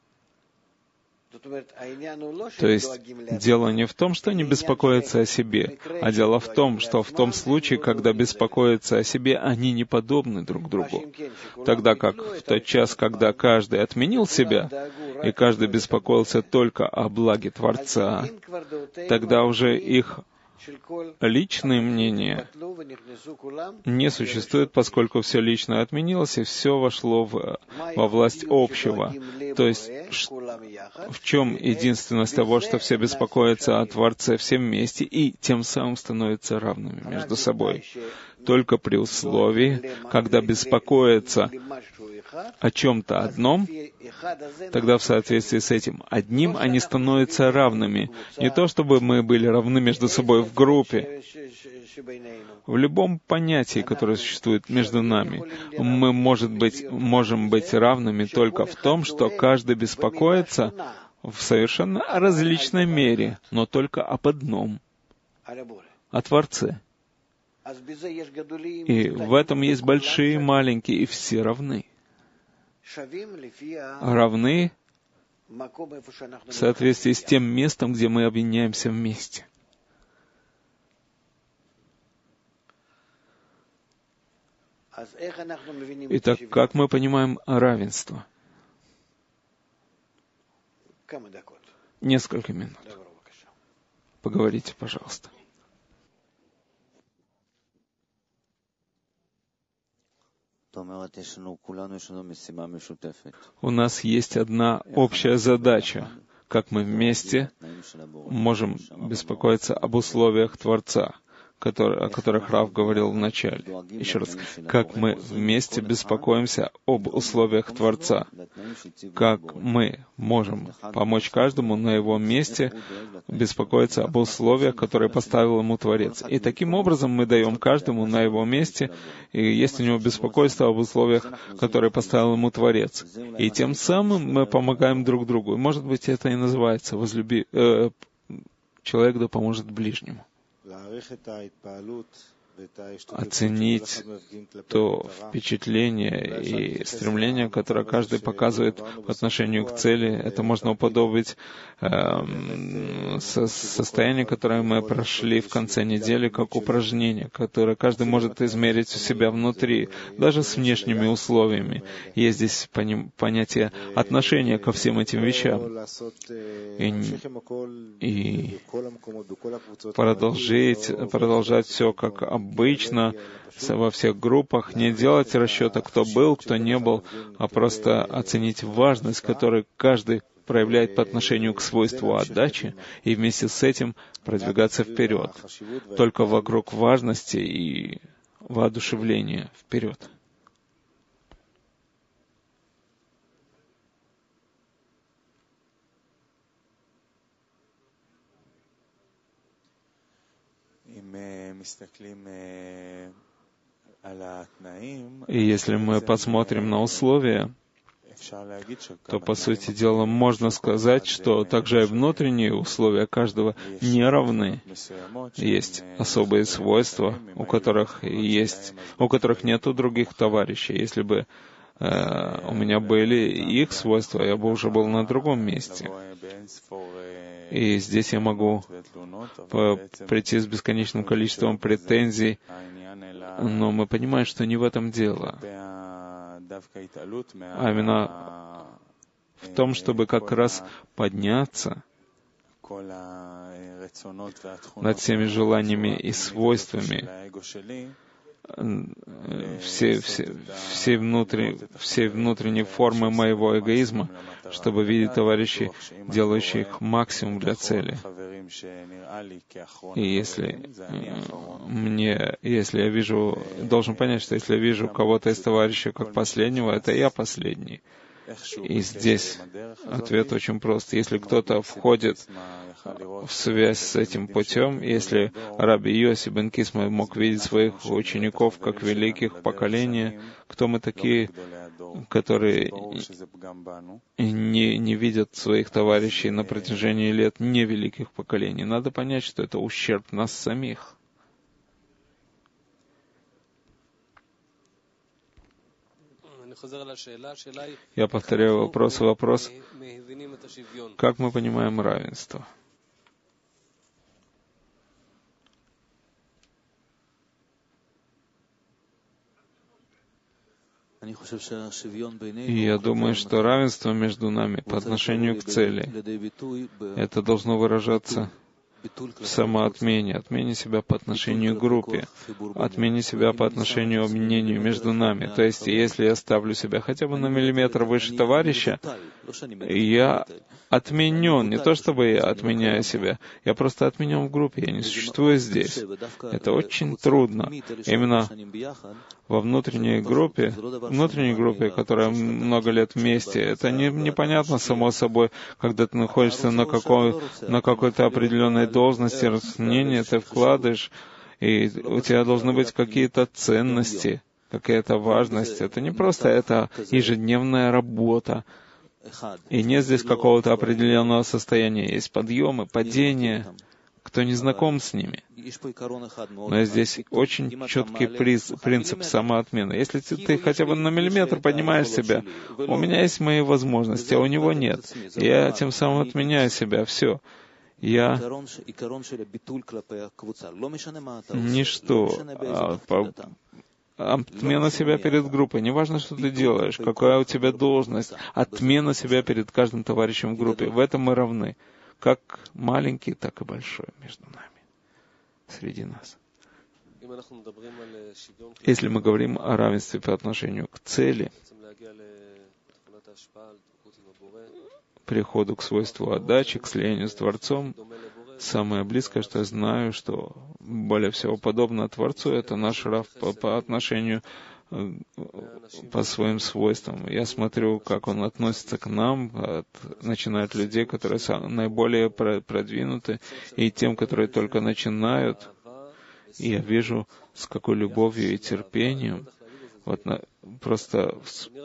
То есть дело не в том, что они беспокоятся о себе, а дело в том, что в том случае, когда беспокоятся о себе, они не подобны друг другу. Тогда как в тот час, когда каждый отменил себя, и каждый беспокоился только о благе Творца, тогда уже их личные мнения не существует, поскольку все личное отменилось, и все вошло в, во власть общего. То есть, в чем единственность того, что все беспокоятся о Творце все вместе, и тем самым становятся равными между собой. Только при условии, когда беспокоятся о чем-то одном, тогда в соответствии с этим одним они становятся равными. Не то, чтобы мы были равны между собой в группе. В любом понятии, которое существует между нами, мы, может быть, можем быть равными только в том, что каждый беспокоится в совершенно различной мере, но только об одном — о Творце. И в этом есть большие и маленькие, и все равны. Равны в соответствии с тем местом, где мы объединяемся вместе. Итак, как мы понимаем равенство? Несколько минут. Поговорите, пожалуйста. У нас есть одна общая задача, как мы вместе можем беспокоиться об условиях Творца, который, о которых Рав говорил в начале. Еще раз, как мы вместе беспокоимся об условиях Творца, как мы можем помочь каждому на его месте беспокоиться об условиях, которые поставил ему Творец. И таким образом мы даем каждому на его месте, и есть у него беспокойство об условиях, которые поставил ему Творец. И тем самым мы помогаем друг другу. И, может быть, это и называется возлюби... Э, человек да поможет ближнему. Оценить то впечатление и стремление, которое каждый показывает по отношению к цели. Это можно уподобить э, со, состоянию, которое мы прошли в конце недели, как упражнение, которое каждый может измерить у себя внутри, даже с внешними условиями. Есть здесь поним, понятие отношения ко всем этим вещам. И, и продолжить, продолжать все как обычно, во всех группах, не делать расчета, кто был, кто не был, а просто оценить важность, которую каждый проявляет по отношению к свойству отдачи, и вместе с этим продвигаться вперед. Только вокруг важности и воодушевления вперед. И если мы посмотрим на условия, то, по сути дела, можно сказать, что также и внутренние условия каждого не равны. Есть особые свойства, у которых есть, у которых нет других товарищей. Если бы э, у меня были их свойства, я бы уже был на другом месте. И здесь я могу прийти с бесконечным количеством претензий, но мы понимаем, что не в этом дело, а именно в том, чтобы как раз подняться над всеми желаниями и свойствами, все, все, все, внутри, все внутренние формы моего эгоизма, чтобы видеть товарищей, делающих максимум для цели. И если мне, если я вижу, должен понять, что если я вижу кого-то из товарищей как последнего, это я последний. И здесь ответ очень прост. Если кто-то входит в связь с этим путем, если Раби Йоси бен Кисма мог видеть своих учеников как великих поколения, кто мы такие, которые не, не видят своих товарищей на протяжении лет невеликих поколений? Надо понять, что это ущерб нас самих. Я повторяю вопрос и вопрос. Как мы понимаем равенство? И я думаю, что равенство между нами по отношению к цели, это должно выражаться в самоотмене, отмене себя по отношению к группе, отмене себя по отношению к мнению между нами. То есть, если я ставлю себя хотя бы на миллиметр выше товарища, я отменен, не то чтобы я отменяю себя, я просто отменен в группе, я не существую здесь. Это очень трудно. Именно во внутренней группе, внутренней группе, которая много лет вместе, это не, непонятно само собой, когда ты находишься на, какой, на какой-то определенной должности, мнение ты вкладываешь, и у тебя должны быть какие-то ценности, какая-то важность. Это не просто, это ежедневная работа. И нет здесь какого-то определенного состояния. Есть подъемы, падения. Кто не знаком с ними. Но здесь очень четкий приз, принцип самоотмены. Если ты, ты хотя бы на миллиметр поднимаешь себя, у меня есть мои возможности, а у него нет. Я тем самым отменяю себя. Все. Я ничто. А, по, отмена себя перед группой. Неважно, что ты делаешь, какая у тебя должность. Отмена себя перед каждым товарищем в группе. В этом мы равны. Как маленький, так и большой между нами, среди нас. Если мы говорим о равенстве по отношению к цели, приходу к свойству отдачи, к слиянию с Творцом, самое близкое, что я знаю, что более всего подобно Творцу, это наш рав по, по отношению по своим свойствам. Я смотрю, как он относится к нам, от, начиная от людей, которые наиболее продвинуты, и тем, которые только начинают. И я вижу, с какой любовью и терпением, вот на, просто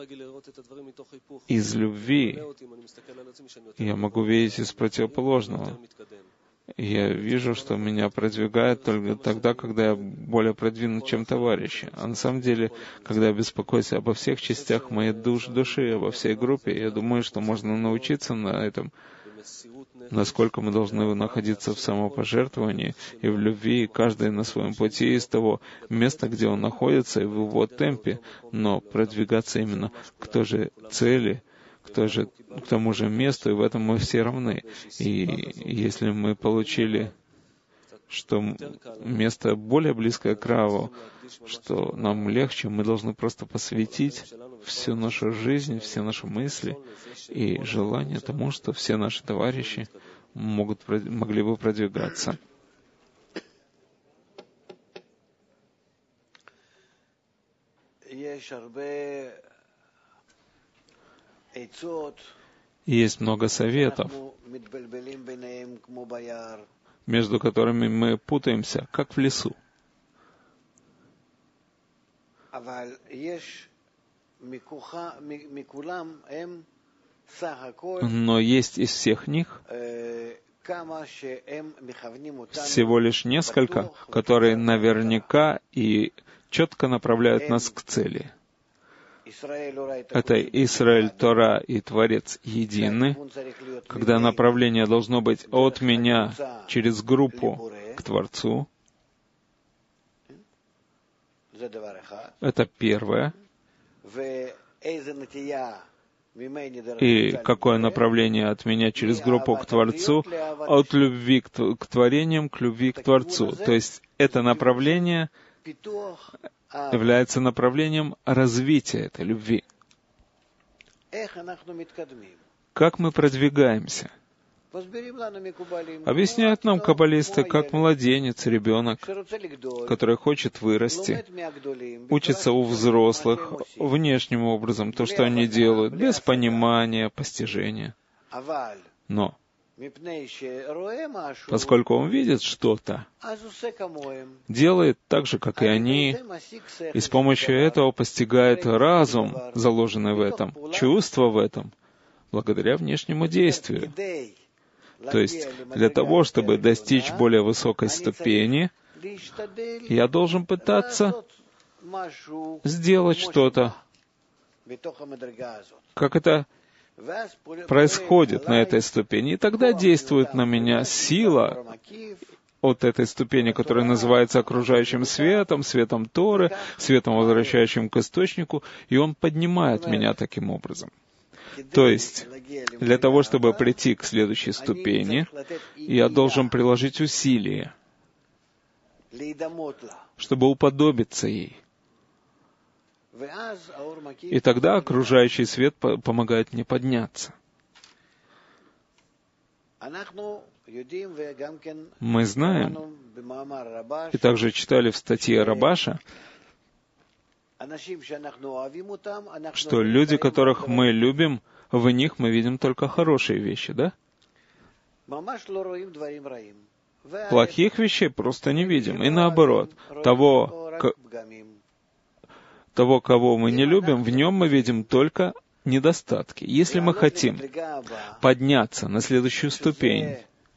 из любви я могу видеть из противоположного. Я вижу, что меня продвигает только тогда, когда я более продвинут, чем товарищи. А на самом деле, когда я беспокоюсь обо всех частях моей душ, души, обо всей группе, я думаю, что можно научиться на этом, насколько мы должны находиться в самопожертвовании и в любви, каждый на своем пути из того места, где он находится, и в его темпе, но продвигаться именно к той же цели, к, той же, к тому же месту, и в этом мы все равны. И если мы получили, что место более близкое к Раву, что нам легче, мы должны просто посвятить всю нашу жизнь, все наши мысли и желания тому, что все наши товарищи могут, могли бы продвигаться. Есть много советов, между которыми мы путаемся, как в лесу. Но есть из всех них всего лишь несколько, которые наверняка и четко направляют нас к цели. Это Исраэль, Тора и Творец едины, когда направление должно быть от меня через группу к Творцу. Это первое. И какое направление от меня через группу к Творцу? От любви к, к творениям к любви к Творцу. То есть это направление является направлением развития этой любви. Как мы продвигаемся? Объясняют нам каббалисты, как младенец, ребенок, который хочет вырасти, учится у взрослых внешним образом, то, что они делают, без понимания, постижения. Но поскольку он видит что-то, делает так же, как и они, и с помощью этого постигает разум, заложенный в этом, чувство в этом, благодаря внешнему действию. То есть, для того, чтобы достичь более высокой ступени, я должен пытаться сделать что-то, Как это происходит на этой ступени. И тогда действует на меня сила от этой ступени, которая называется окружающим светом, светом Торы, светом, возвращающим к источнику, и он поднимает меня таким образом. То есть, для того, чтобы прийти к следующей ступени, я должен приложить усилия, чтобы уподобиться ей. И тогда окружающий свет помогает мне подняться. Мы знаем, и также читали в статье Рабаша, что люди, которых мы любим, в них мы видим только хорошие вещи, да? Плохих вещей просто не видим. И наоборот, того, к... того, кого мы не любим, в нем мы видим только недостатки. Если мы хотим подняться на следующую ступень,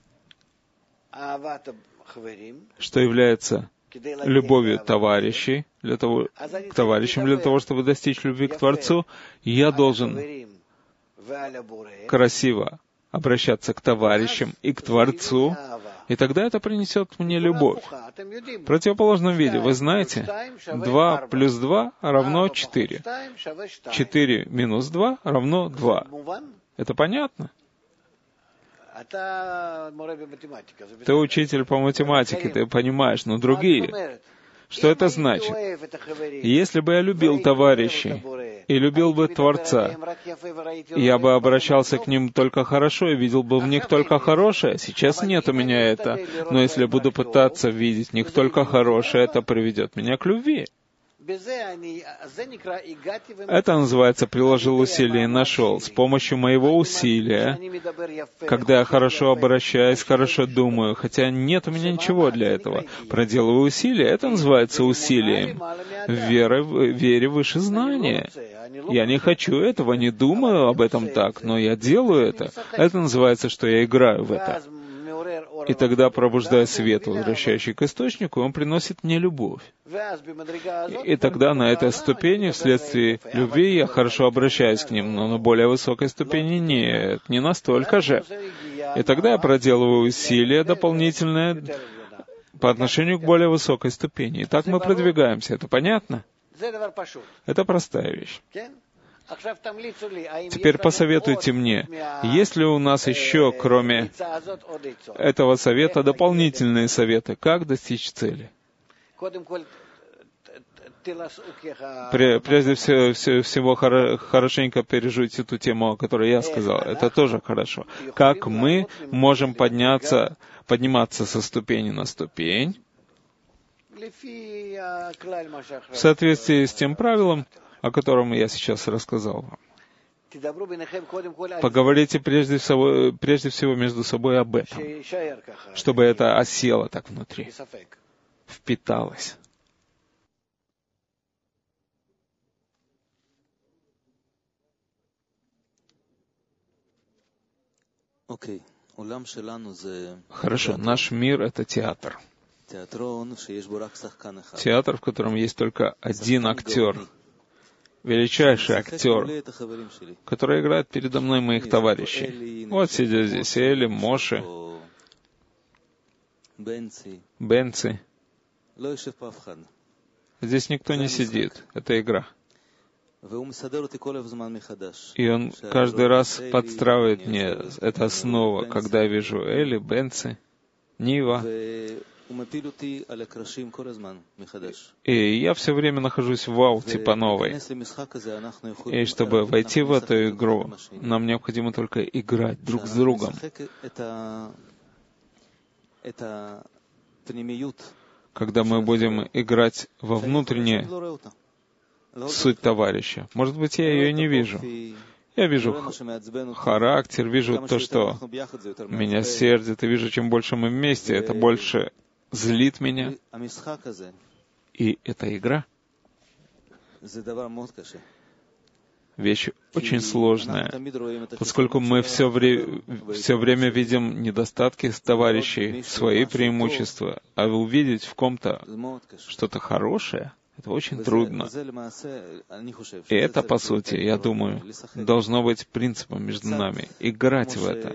что является любовью товарищей, для того, к товарищам, для того, чтобы достичь любви к Творцу, я должен красиво обращаться к товарищам и к Творцу, и тогда это принесет мне любовь. В противоположном виде, вы знаете, два плюс два равно четыре. четыре минус два равно два. Это понятно? Ты учитель по математике, ты понимаешь, но другие. Что это значит? Если бы я любил товарищей и любил бы Творца, я бы обращался к ним только хорошо и видел бы в них только хорошее. Сейчас нет у меня это, но если я буду пытаться видеть в них только хорошее, это приведет меня к любви. Это называется «приложил усилие и нашел». С помощью моего усилия, когда я хорошо обращаюсь, хорошо думаю, хотя нет у меня ничего для этого, проделываю усилия, это называется усилием. Вера, вере выше знания. Я не хочу этого, не думаю об этом так, но я делаю это. Это называется, что я играю в это. И тогда, пробуждая свет, возвращающий к источнику, он приносит мне любовь. И тогда на этой ступени, вследствие любви, я хорошо обращаюсь к ним, но на более высокой ступени нет, не настолько же. И тогда я проделываю усилия дополнительные по отношению к более высокой ступени. И так мы продвигаемся. Это понятно? Это простая вещь. Теперь посоветуйте мне, есть ли у нас еще, кроме этого совета, дополнительные советы, как достичь цели? Прежде всего, всего хорошенько пережуйте ту тему, о которой я сказал. Это тоже хорошо. Как мы можем подняться, подниматься со ступени на ступень в соответствии с тем правилом, о котором я сейчас рассказал вам. Поговорите прежде всего, прежде всего между собой об этом, чтобы это осело так внутри, впиталось. Хорошо, наш мир — это театр. Театр, в котором есть только один актер, величайший актер, который играет передо мной моих товарищей. Вот сидят здесь Эли, Моше, Бенци. Здесь никто не сидит. Это игра. И он каждый раз подстраивает мне это снова, когда я вижу Эли, Бенци, Нива. И я все время нахожусь в ауте по новой. И чтобы войти в эту игру, нам необходимо только играть друг с другом. Когда мы будем играть во внутреннюю суть товарища. Может быть, я ее не вижу. Я вижу характер, вижу то, что меня сердит, и вижу, чем больше мы вместе, это больше злит меня. И эта игра — вещь очень сложная, поскольку мы все, вре- все время видим недостатки товарищей, свои преимущества, а увидеть в ком-то что-то хорошее — Это очень трудно. И это, по сути, я думаю, должно быть принципом между нами. Играть в это.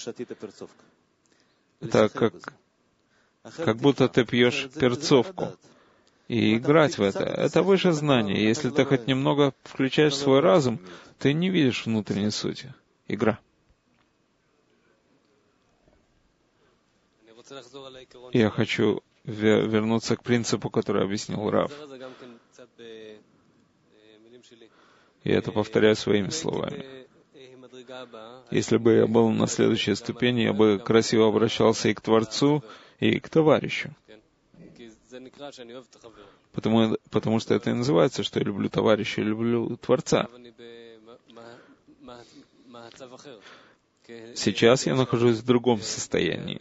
Это как, как будто ты пьешь перцовку. И играть в это. Это выше знания. Если ты хоть немного включаешь свой разум, ты не видишь внутренней сути. Игра. Я хочу вернуться к принципу, который объяснил Рав. И это повторяю своими словами. Если бы я был на следующей ступени, я бы красиво обращался и к Творцу, и к товарищу. Потому, потому что это и называется, что я люблю товарища и люблю Творца. Сейчас я нахожусь в другом состоянии.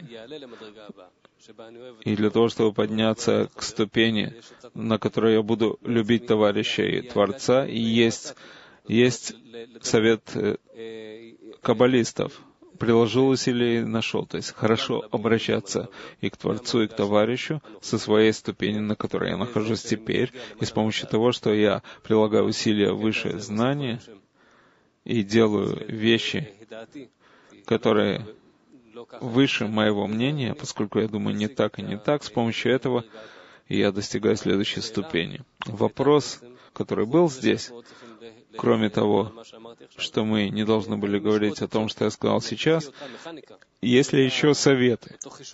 И для того, чтобы подняться к ступени, на которой я буду любить товарища и Творца, и есть, есть совет каббалистов. Приложил усилия и нашел. То есть хорошо обращаться и к Творцу, и к товарищу со своей ступени, на которой я нахожусь теперь, и с помощью того, что я прилагаю усилия выше знания и делаю вещи, которые выше моего мнения, поскольку я думаю не так и не так, с помощью этого я достигаю следующей ступени. Вопрос, который был здесь, кроме того, что мы не должны были говорить о том, что я сказал сейчас, есть ли еще советы?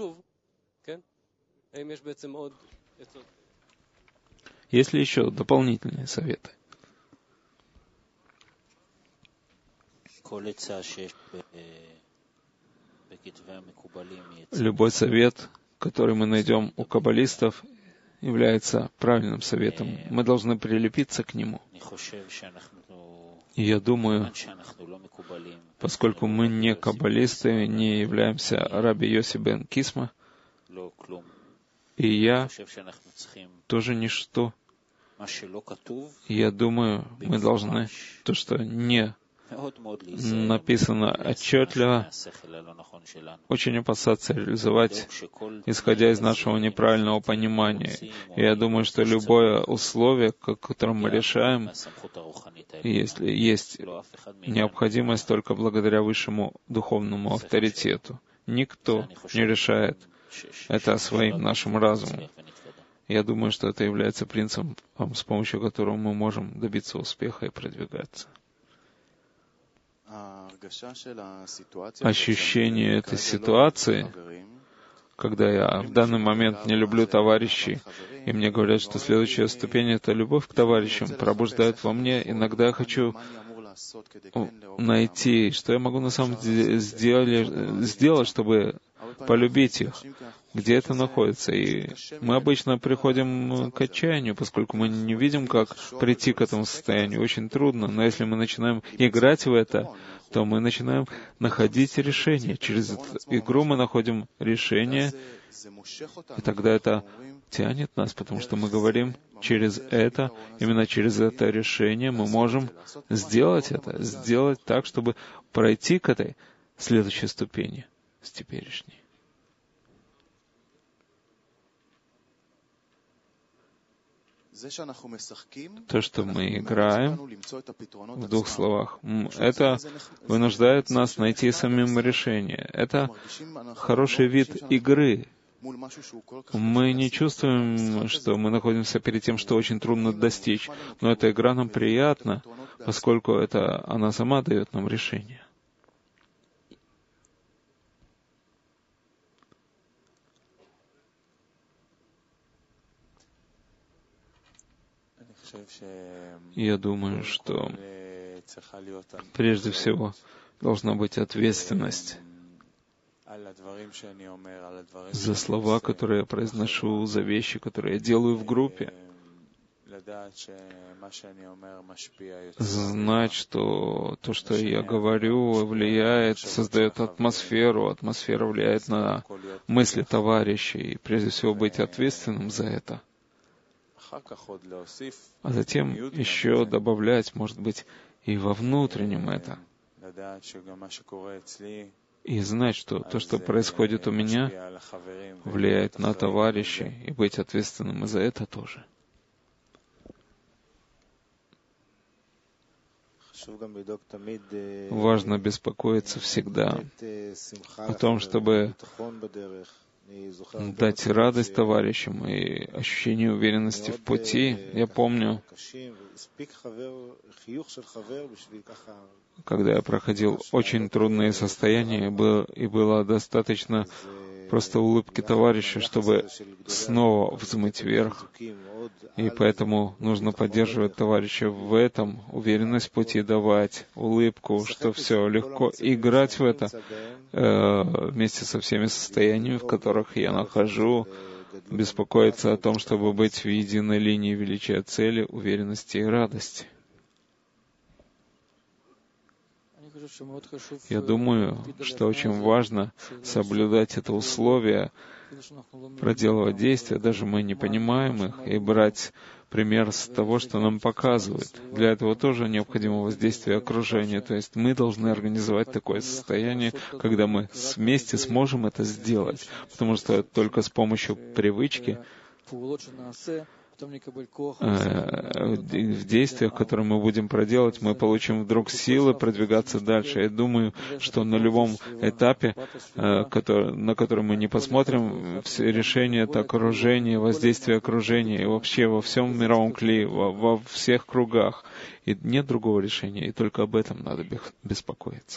Есть ли еще дополнительные советы? Любой совет, который мы найдем у каббалистов, является правильным советом. Мы должны прилепиться к нему. И я думаю, поскольку мы не каббалисты, не являемся Раби Йоси бен Кисма, и я тоже ничто, я думаю, мы должны то, что не написано отчетливо, очень опасаться реализовать, исходя из нашего неправильного понимания. И я думаю, что любое условие, к которому мы решаем, если есть необходимость только благодаря высшему духовному авторитету. Никто не решает это своим нашим разумом. Я думаю, что это является принципом, с помощью которого мы можем добиться успеха и продвигаться. Ощущение этой ситуации, когда я в данный момент не люблю товарищей, и мне говорят, что следующая ступень — это любовь к товарищам, пробуждает во мне. Иногда я хочу найти, что я могу на самом деле сделать, сделать, чтобы полюбить их, где это находится. И мы обычно приходим к отчаянию, поскольку мы не видим, как прийти к этому состоянию. Очень трудно, но если мы начинаем играть в это, то мы начинаем находить решение. Через эту игру мы находим решение, и тогда это тянет нас, потому что мы говорим, через это, именно через это решение мы можем сделать это, сделать так, чтобы пройти к этой следующей ступени с теперешней. То, что мы играем, в двух словах, это вынуждает нас найти самим решение. Это хороший вид игры. Мы не чувствуем, что мы находимся перед тем, что очень трудно достичь, но эта игра нам приятна, поскольку это она сама дает нам решение. Я думаю, что прежде всего должна быть ответственность за слова, которые я произношу, за вещи, которые я делаю в группе. Знать, что то, что я говорю, влияет, создает атмосферу, атмосфера влияет на мысли товарищей, и прежде всего быть ответственным за это. А затем еще добавлять, может быть, и во внутреннем это. И знать, что то, что происходит у меня, влияет на товарищей, и быть ответственным и за это тоже. важно беспокоиться всегда о том, чтобы дать радость товарищам и ощущение уверенности в пути. Я помню, когда я проходил очень трудные состояния, и было достаточно просто улыбки товарища, чтобы снова взмыть вверх. И поэтому нужно поддерживать товарища в этом, уверенность в пути давать, улыбку, что все легко играть в это э, вместе со всеми состояниями, в которых я нахожу, беспокоиться о том, чтобы быть в единой линии величия цели, уверенности и радости. Я думаю, что очень важно соблюдать это условие, проделывать действия, даже мы не понимаем их, и брать пример с того, что нам показывают. Для этого тоже необходимо воздействие окружения, то есть мы должны организовать такое состояние, когда мы вместе сможем это сделать, потому что только с помощью привычки в действиях, которые мы будем проделать, мы получим вдруг силы продвигаться дальше. Я думаю, что на любом этапе, на который мы не посмотрим, все решения — это окружение, воздействие окружения, и вообще во всем мировом клее, во, во всех кругах. И нет другого решения, и только об этом надо беспокоиться.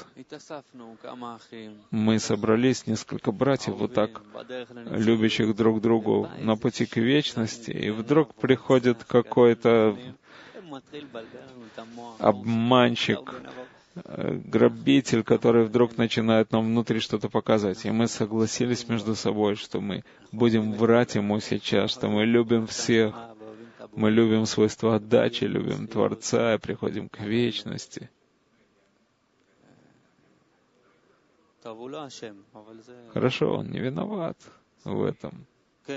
Мы собрались, несколько братьев, вот так, любящих друг другу на пути к вечности, и вдруг приходит какой-то обманщик, грабитель, который вдруг начинает нам внутри что-то показать. И мы согласились между собой, что мы будем врать ему сейчас, что мы любим всех, мы любим свойства отдачи, любим Творца и приходим к вечности. Хорошо, он не виноват в этом.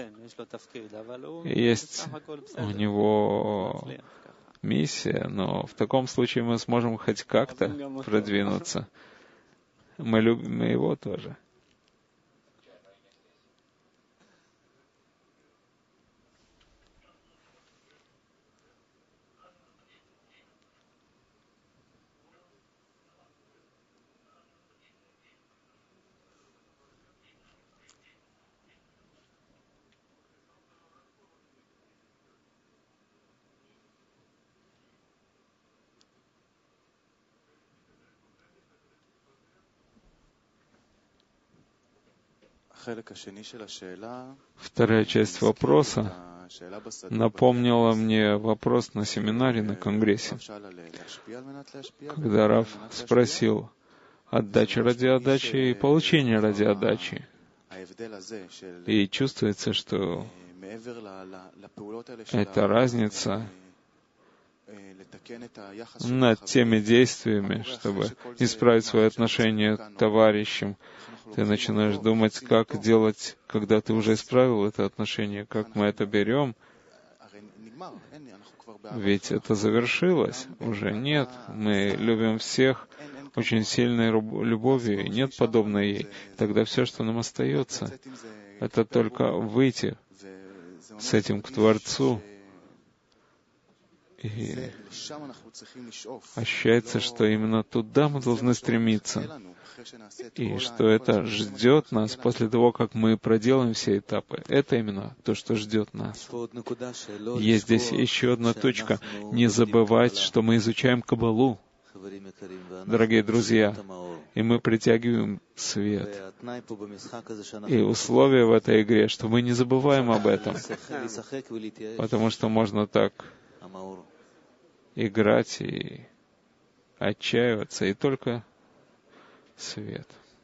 Есть у него миссия, но в таком случае мы сможем хоть как-то продвинуться. Мы любим его тоже. Вторая часть вопроса напомнила мне вопрос на семинаре на Конгрессе, когда Рав спросил: отдача ради отдачи и получение ради отдачи. И чувствуется, что эта разница над теми действиями, чтобы исправить свои отношения к товарищам. Ты начинаешь думать, как делать, когда ты уже исправил это отношение, как мы это берем. Ведь это завершилось, уже нет. Мы любим всех очень сильной любовью, и нет подобной ей. Тогда все, что нам остается, это только выйти с этим к Творцу. И ощущается, что именно туда мы должны стремиться, и что это ждет нас после того, как мы проделаем все этапы. Это именно то, что ждет нас. Есть здесь еще одна точка. Не забывать, что мы изучаем Каббалу, дорогие друзья, и мы притягиваем свет. И условие в этой игре, что мы не забываем об этом, потому что можно так играть и отчаиваться, и только свет.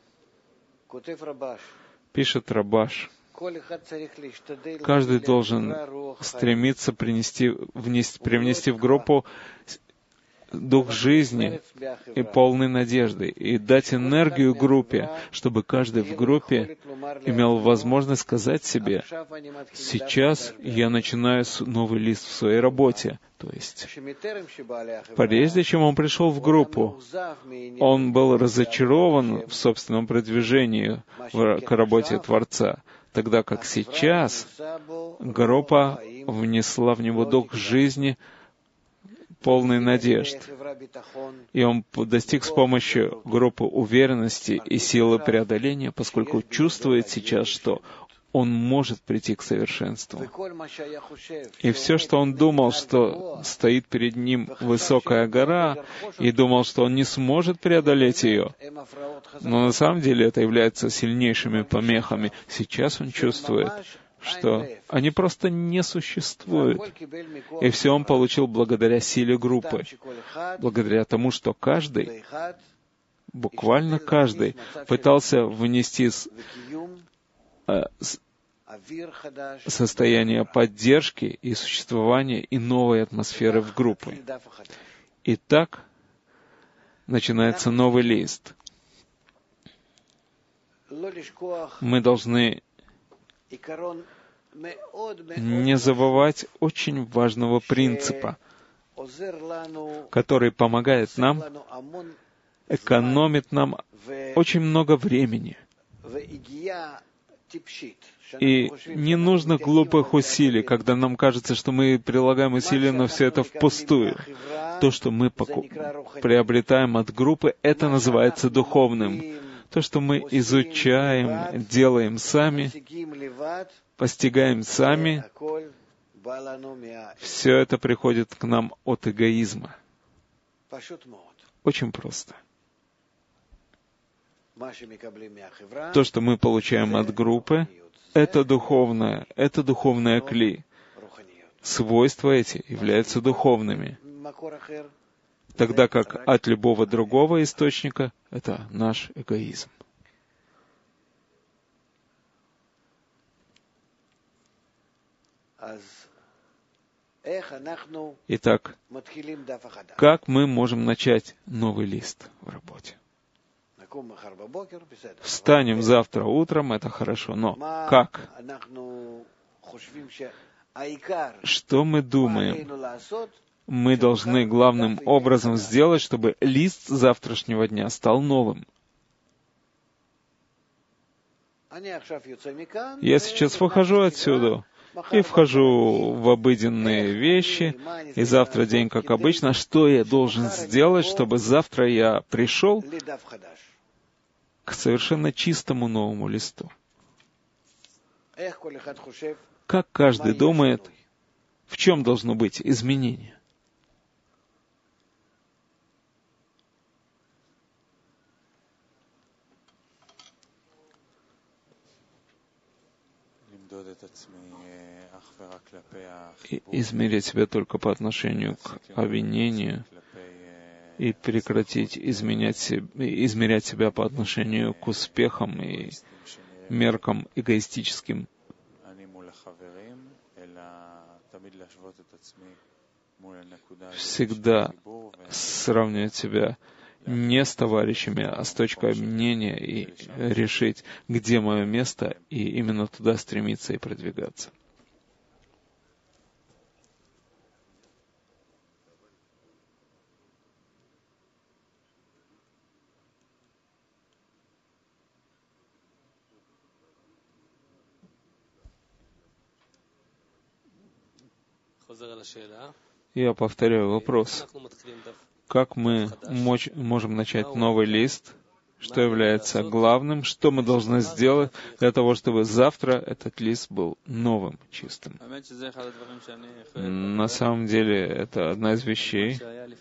Пишет Рабаш: каждый должен стремиться принести, внести, привнести в группу дух жизни и полной надежды, и дать энергию группе, чтобы каждый в группе имел возможность сказать себе: сейчас я начинаю новый лист в своей работе. То есть, прежде чем он пришел в группу, он был разочарован в собственном продвижении к работе Творца, тогда как сейчас группа внесла в него дух жизни, полный надежд. И он достиг с помощью группы уверенности и силы преодоления, поскольку чувствует сейчас, что он может прийти к совершенству. И все, что он думал, что стоит перед ним высокая гора, и думал, что он не сможет преодолеть ее, но на самом деле это является сильнейшими помехами. Сейчас он чувствует, что они просто не существуют. И все он получил благодаря силе группы, благодаря тому, что каждый, буквально каждый, пытался внести с, э, с, состояние поддержки и существования и новой атмосферы в группе. И так начинается новый лист. Мы должны не забывать очень важного принципа, который помогает нам, экономит нам очень много времени. И не нужно глупых усилий, когда нам кажется, что мы прилагаем усилия, но все это впустую. То, что мы поку- приобретаем от группы, это называется духовным. То, что мы изучаем, делаем сами, постигаем сами, все это приходит к нам от эгоизма. Очень просто. То, что мы получаем от группы, это духовное, это духовное кли. Свойства эти являются духовными, тогда как от любого другого источника это наш эгоизм. Итак, как мы можем начать новый лист в работе? Встанем завтра утром, это хорошо, но как? Что мы думаем? Мы должны главным образом сделать, чтобы лист завтрашнего дня стал новым. Я сейчас выхожу отсюда и вхожу в обыденные вещи, и завтра день как обычно. Что я должен сделать, чтобы завтра я пришел к совершенно чистому новому листу? Как каждый думает, в чем должно быть изменение? И измерить себя только по отношению к обвинению, и прекратить изменять себя, измерять себя по отношению к успехам и меркам эгоистическим. Всегда сравнивать себя не с товарищами, а с точкой обвинения и решить, где мое место, и именно туда стремиться и продвигаться. Я повторяю вопрос. Как мы моч- можем начать новый лист? Что является главным? Что мы должны сделать для того, чтобы завтра этот лист был новым, чистым? На самом деле, это одна из вещей,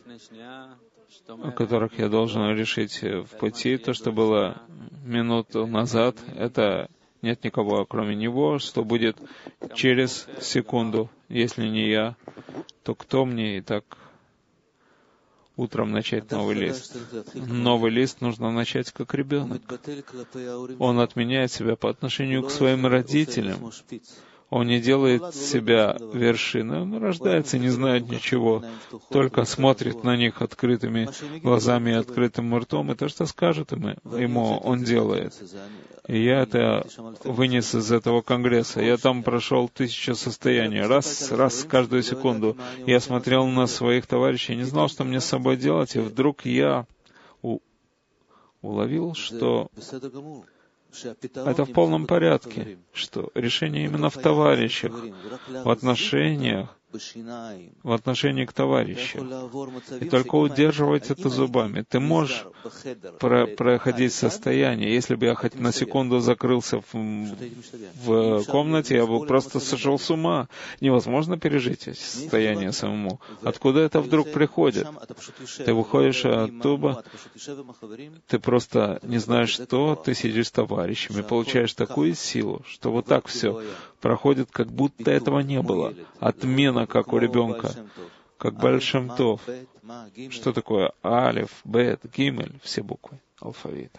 о которых я должен решить в пути. То, что было минуту назад, это нет никого, кроме него, что будет через секунду. Если не я, то кто мне? И так утром начать новый лист. Новый лист нужно начать как ребенок. Он отменяет себя по отношению к своим родителям. Он не делает себя вершиной, он рождается, не знает ничего, только смотрит на них открытыми глазами и открытым ртом, и то, что скажет ему, ему он делает. И я это вынес из этого конгресса. Я там прошел тысячу состояний, раз, раз каждую секунду. Я смотрел на своих товарищей, не знал, что мне с собой делать, и вдруг я у... уловил, что это в полном порядке, что решение именно в товарищах, в отношениях, в отношении к товарищу. И только удерживать это зубами. Ты можешь про проходить состояние. Если бы я хоть на секунду закрылся в, в комнате, я бы просто сошел с ума. Невозможно пережить эти состояния самому. Откуда это вдруг приходит? Ты выходишь оттуда, ты просто не знаешь, что, ты сидишь с товарищами, получаешь такую силу, что вот так все проходит, как будто этого не было. Отмена, как у ребенка, как Бааль Шем Тов. Что такое Алеф, Бет, Гимель, все буквы алфавита.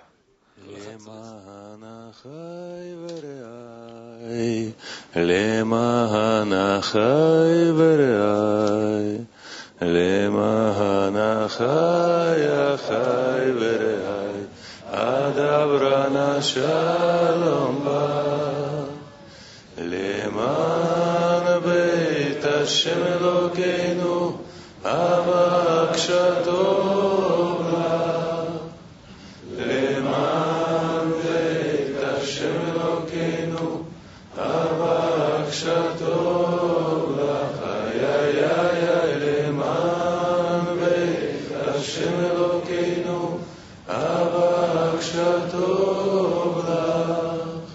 למען החי החי ורעי אדברה שלום בא למען בית השם אלוקינו אבקשתו לך למען בית השם אלוקינו אבקשתו לך יא יא Hashem Elokeinu, Avakshatov Lach,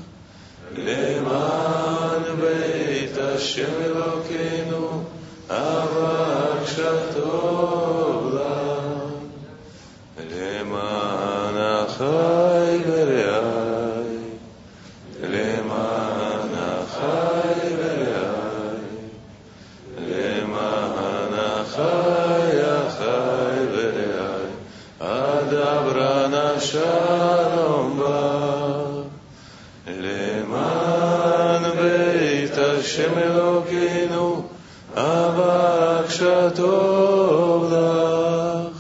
Leman Beit Hashem Elokeinu, Avakshatov Lach, Leman Achai Vereai, Leman Achai Vereai, Leman Achai Achai Adabrana Shalom Ba Leman Beit Hashem Elokeinu Avakshatov Lach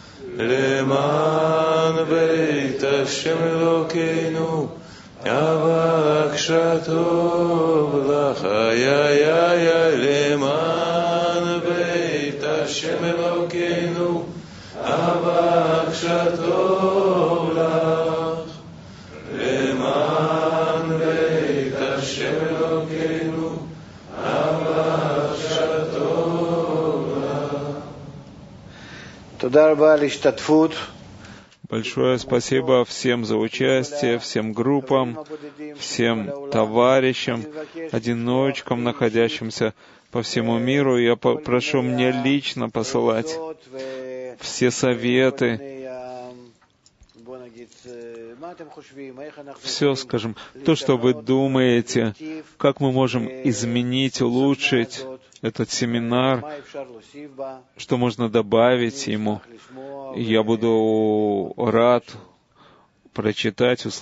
Leman Beit Hashem Elokeinu Avakshatov Lach Ya Ya Ya Leman Beit Hashem Elokeinu Avakshatov Lach Leman Beit Hashem Elokeinu Avakshatov Lach. Toda raba l'ishtatfut. Большое спасибо всем за участие, всем группам, всем товарищам, одиночкам, находящимся по всему миру. Я прошу мне лично посылать все советы, все, скажем, то, что вы думаете, как мы можем изменить, улучшить этот семинар, что можно добавить ему. Я буду рад прочитать, услышать.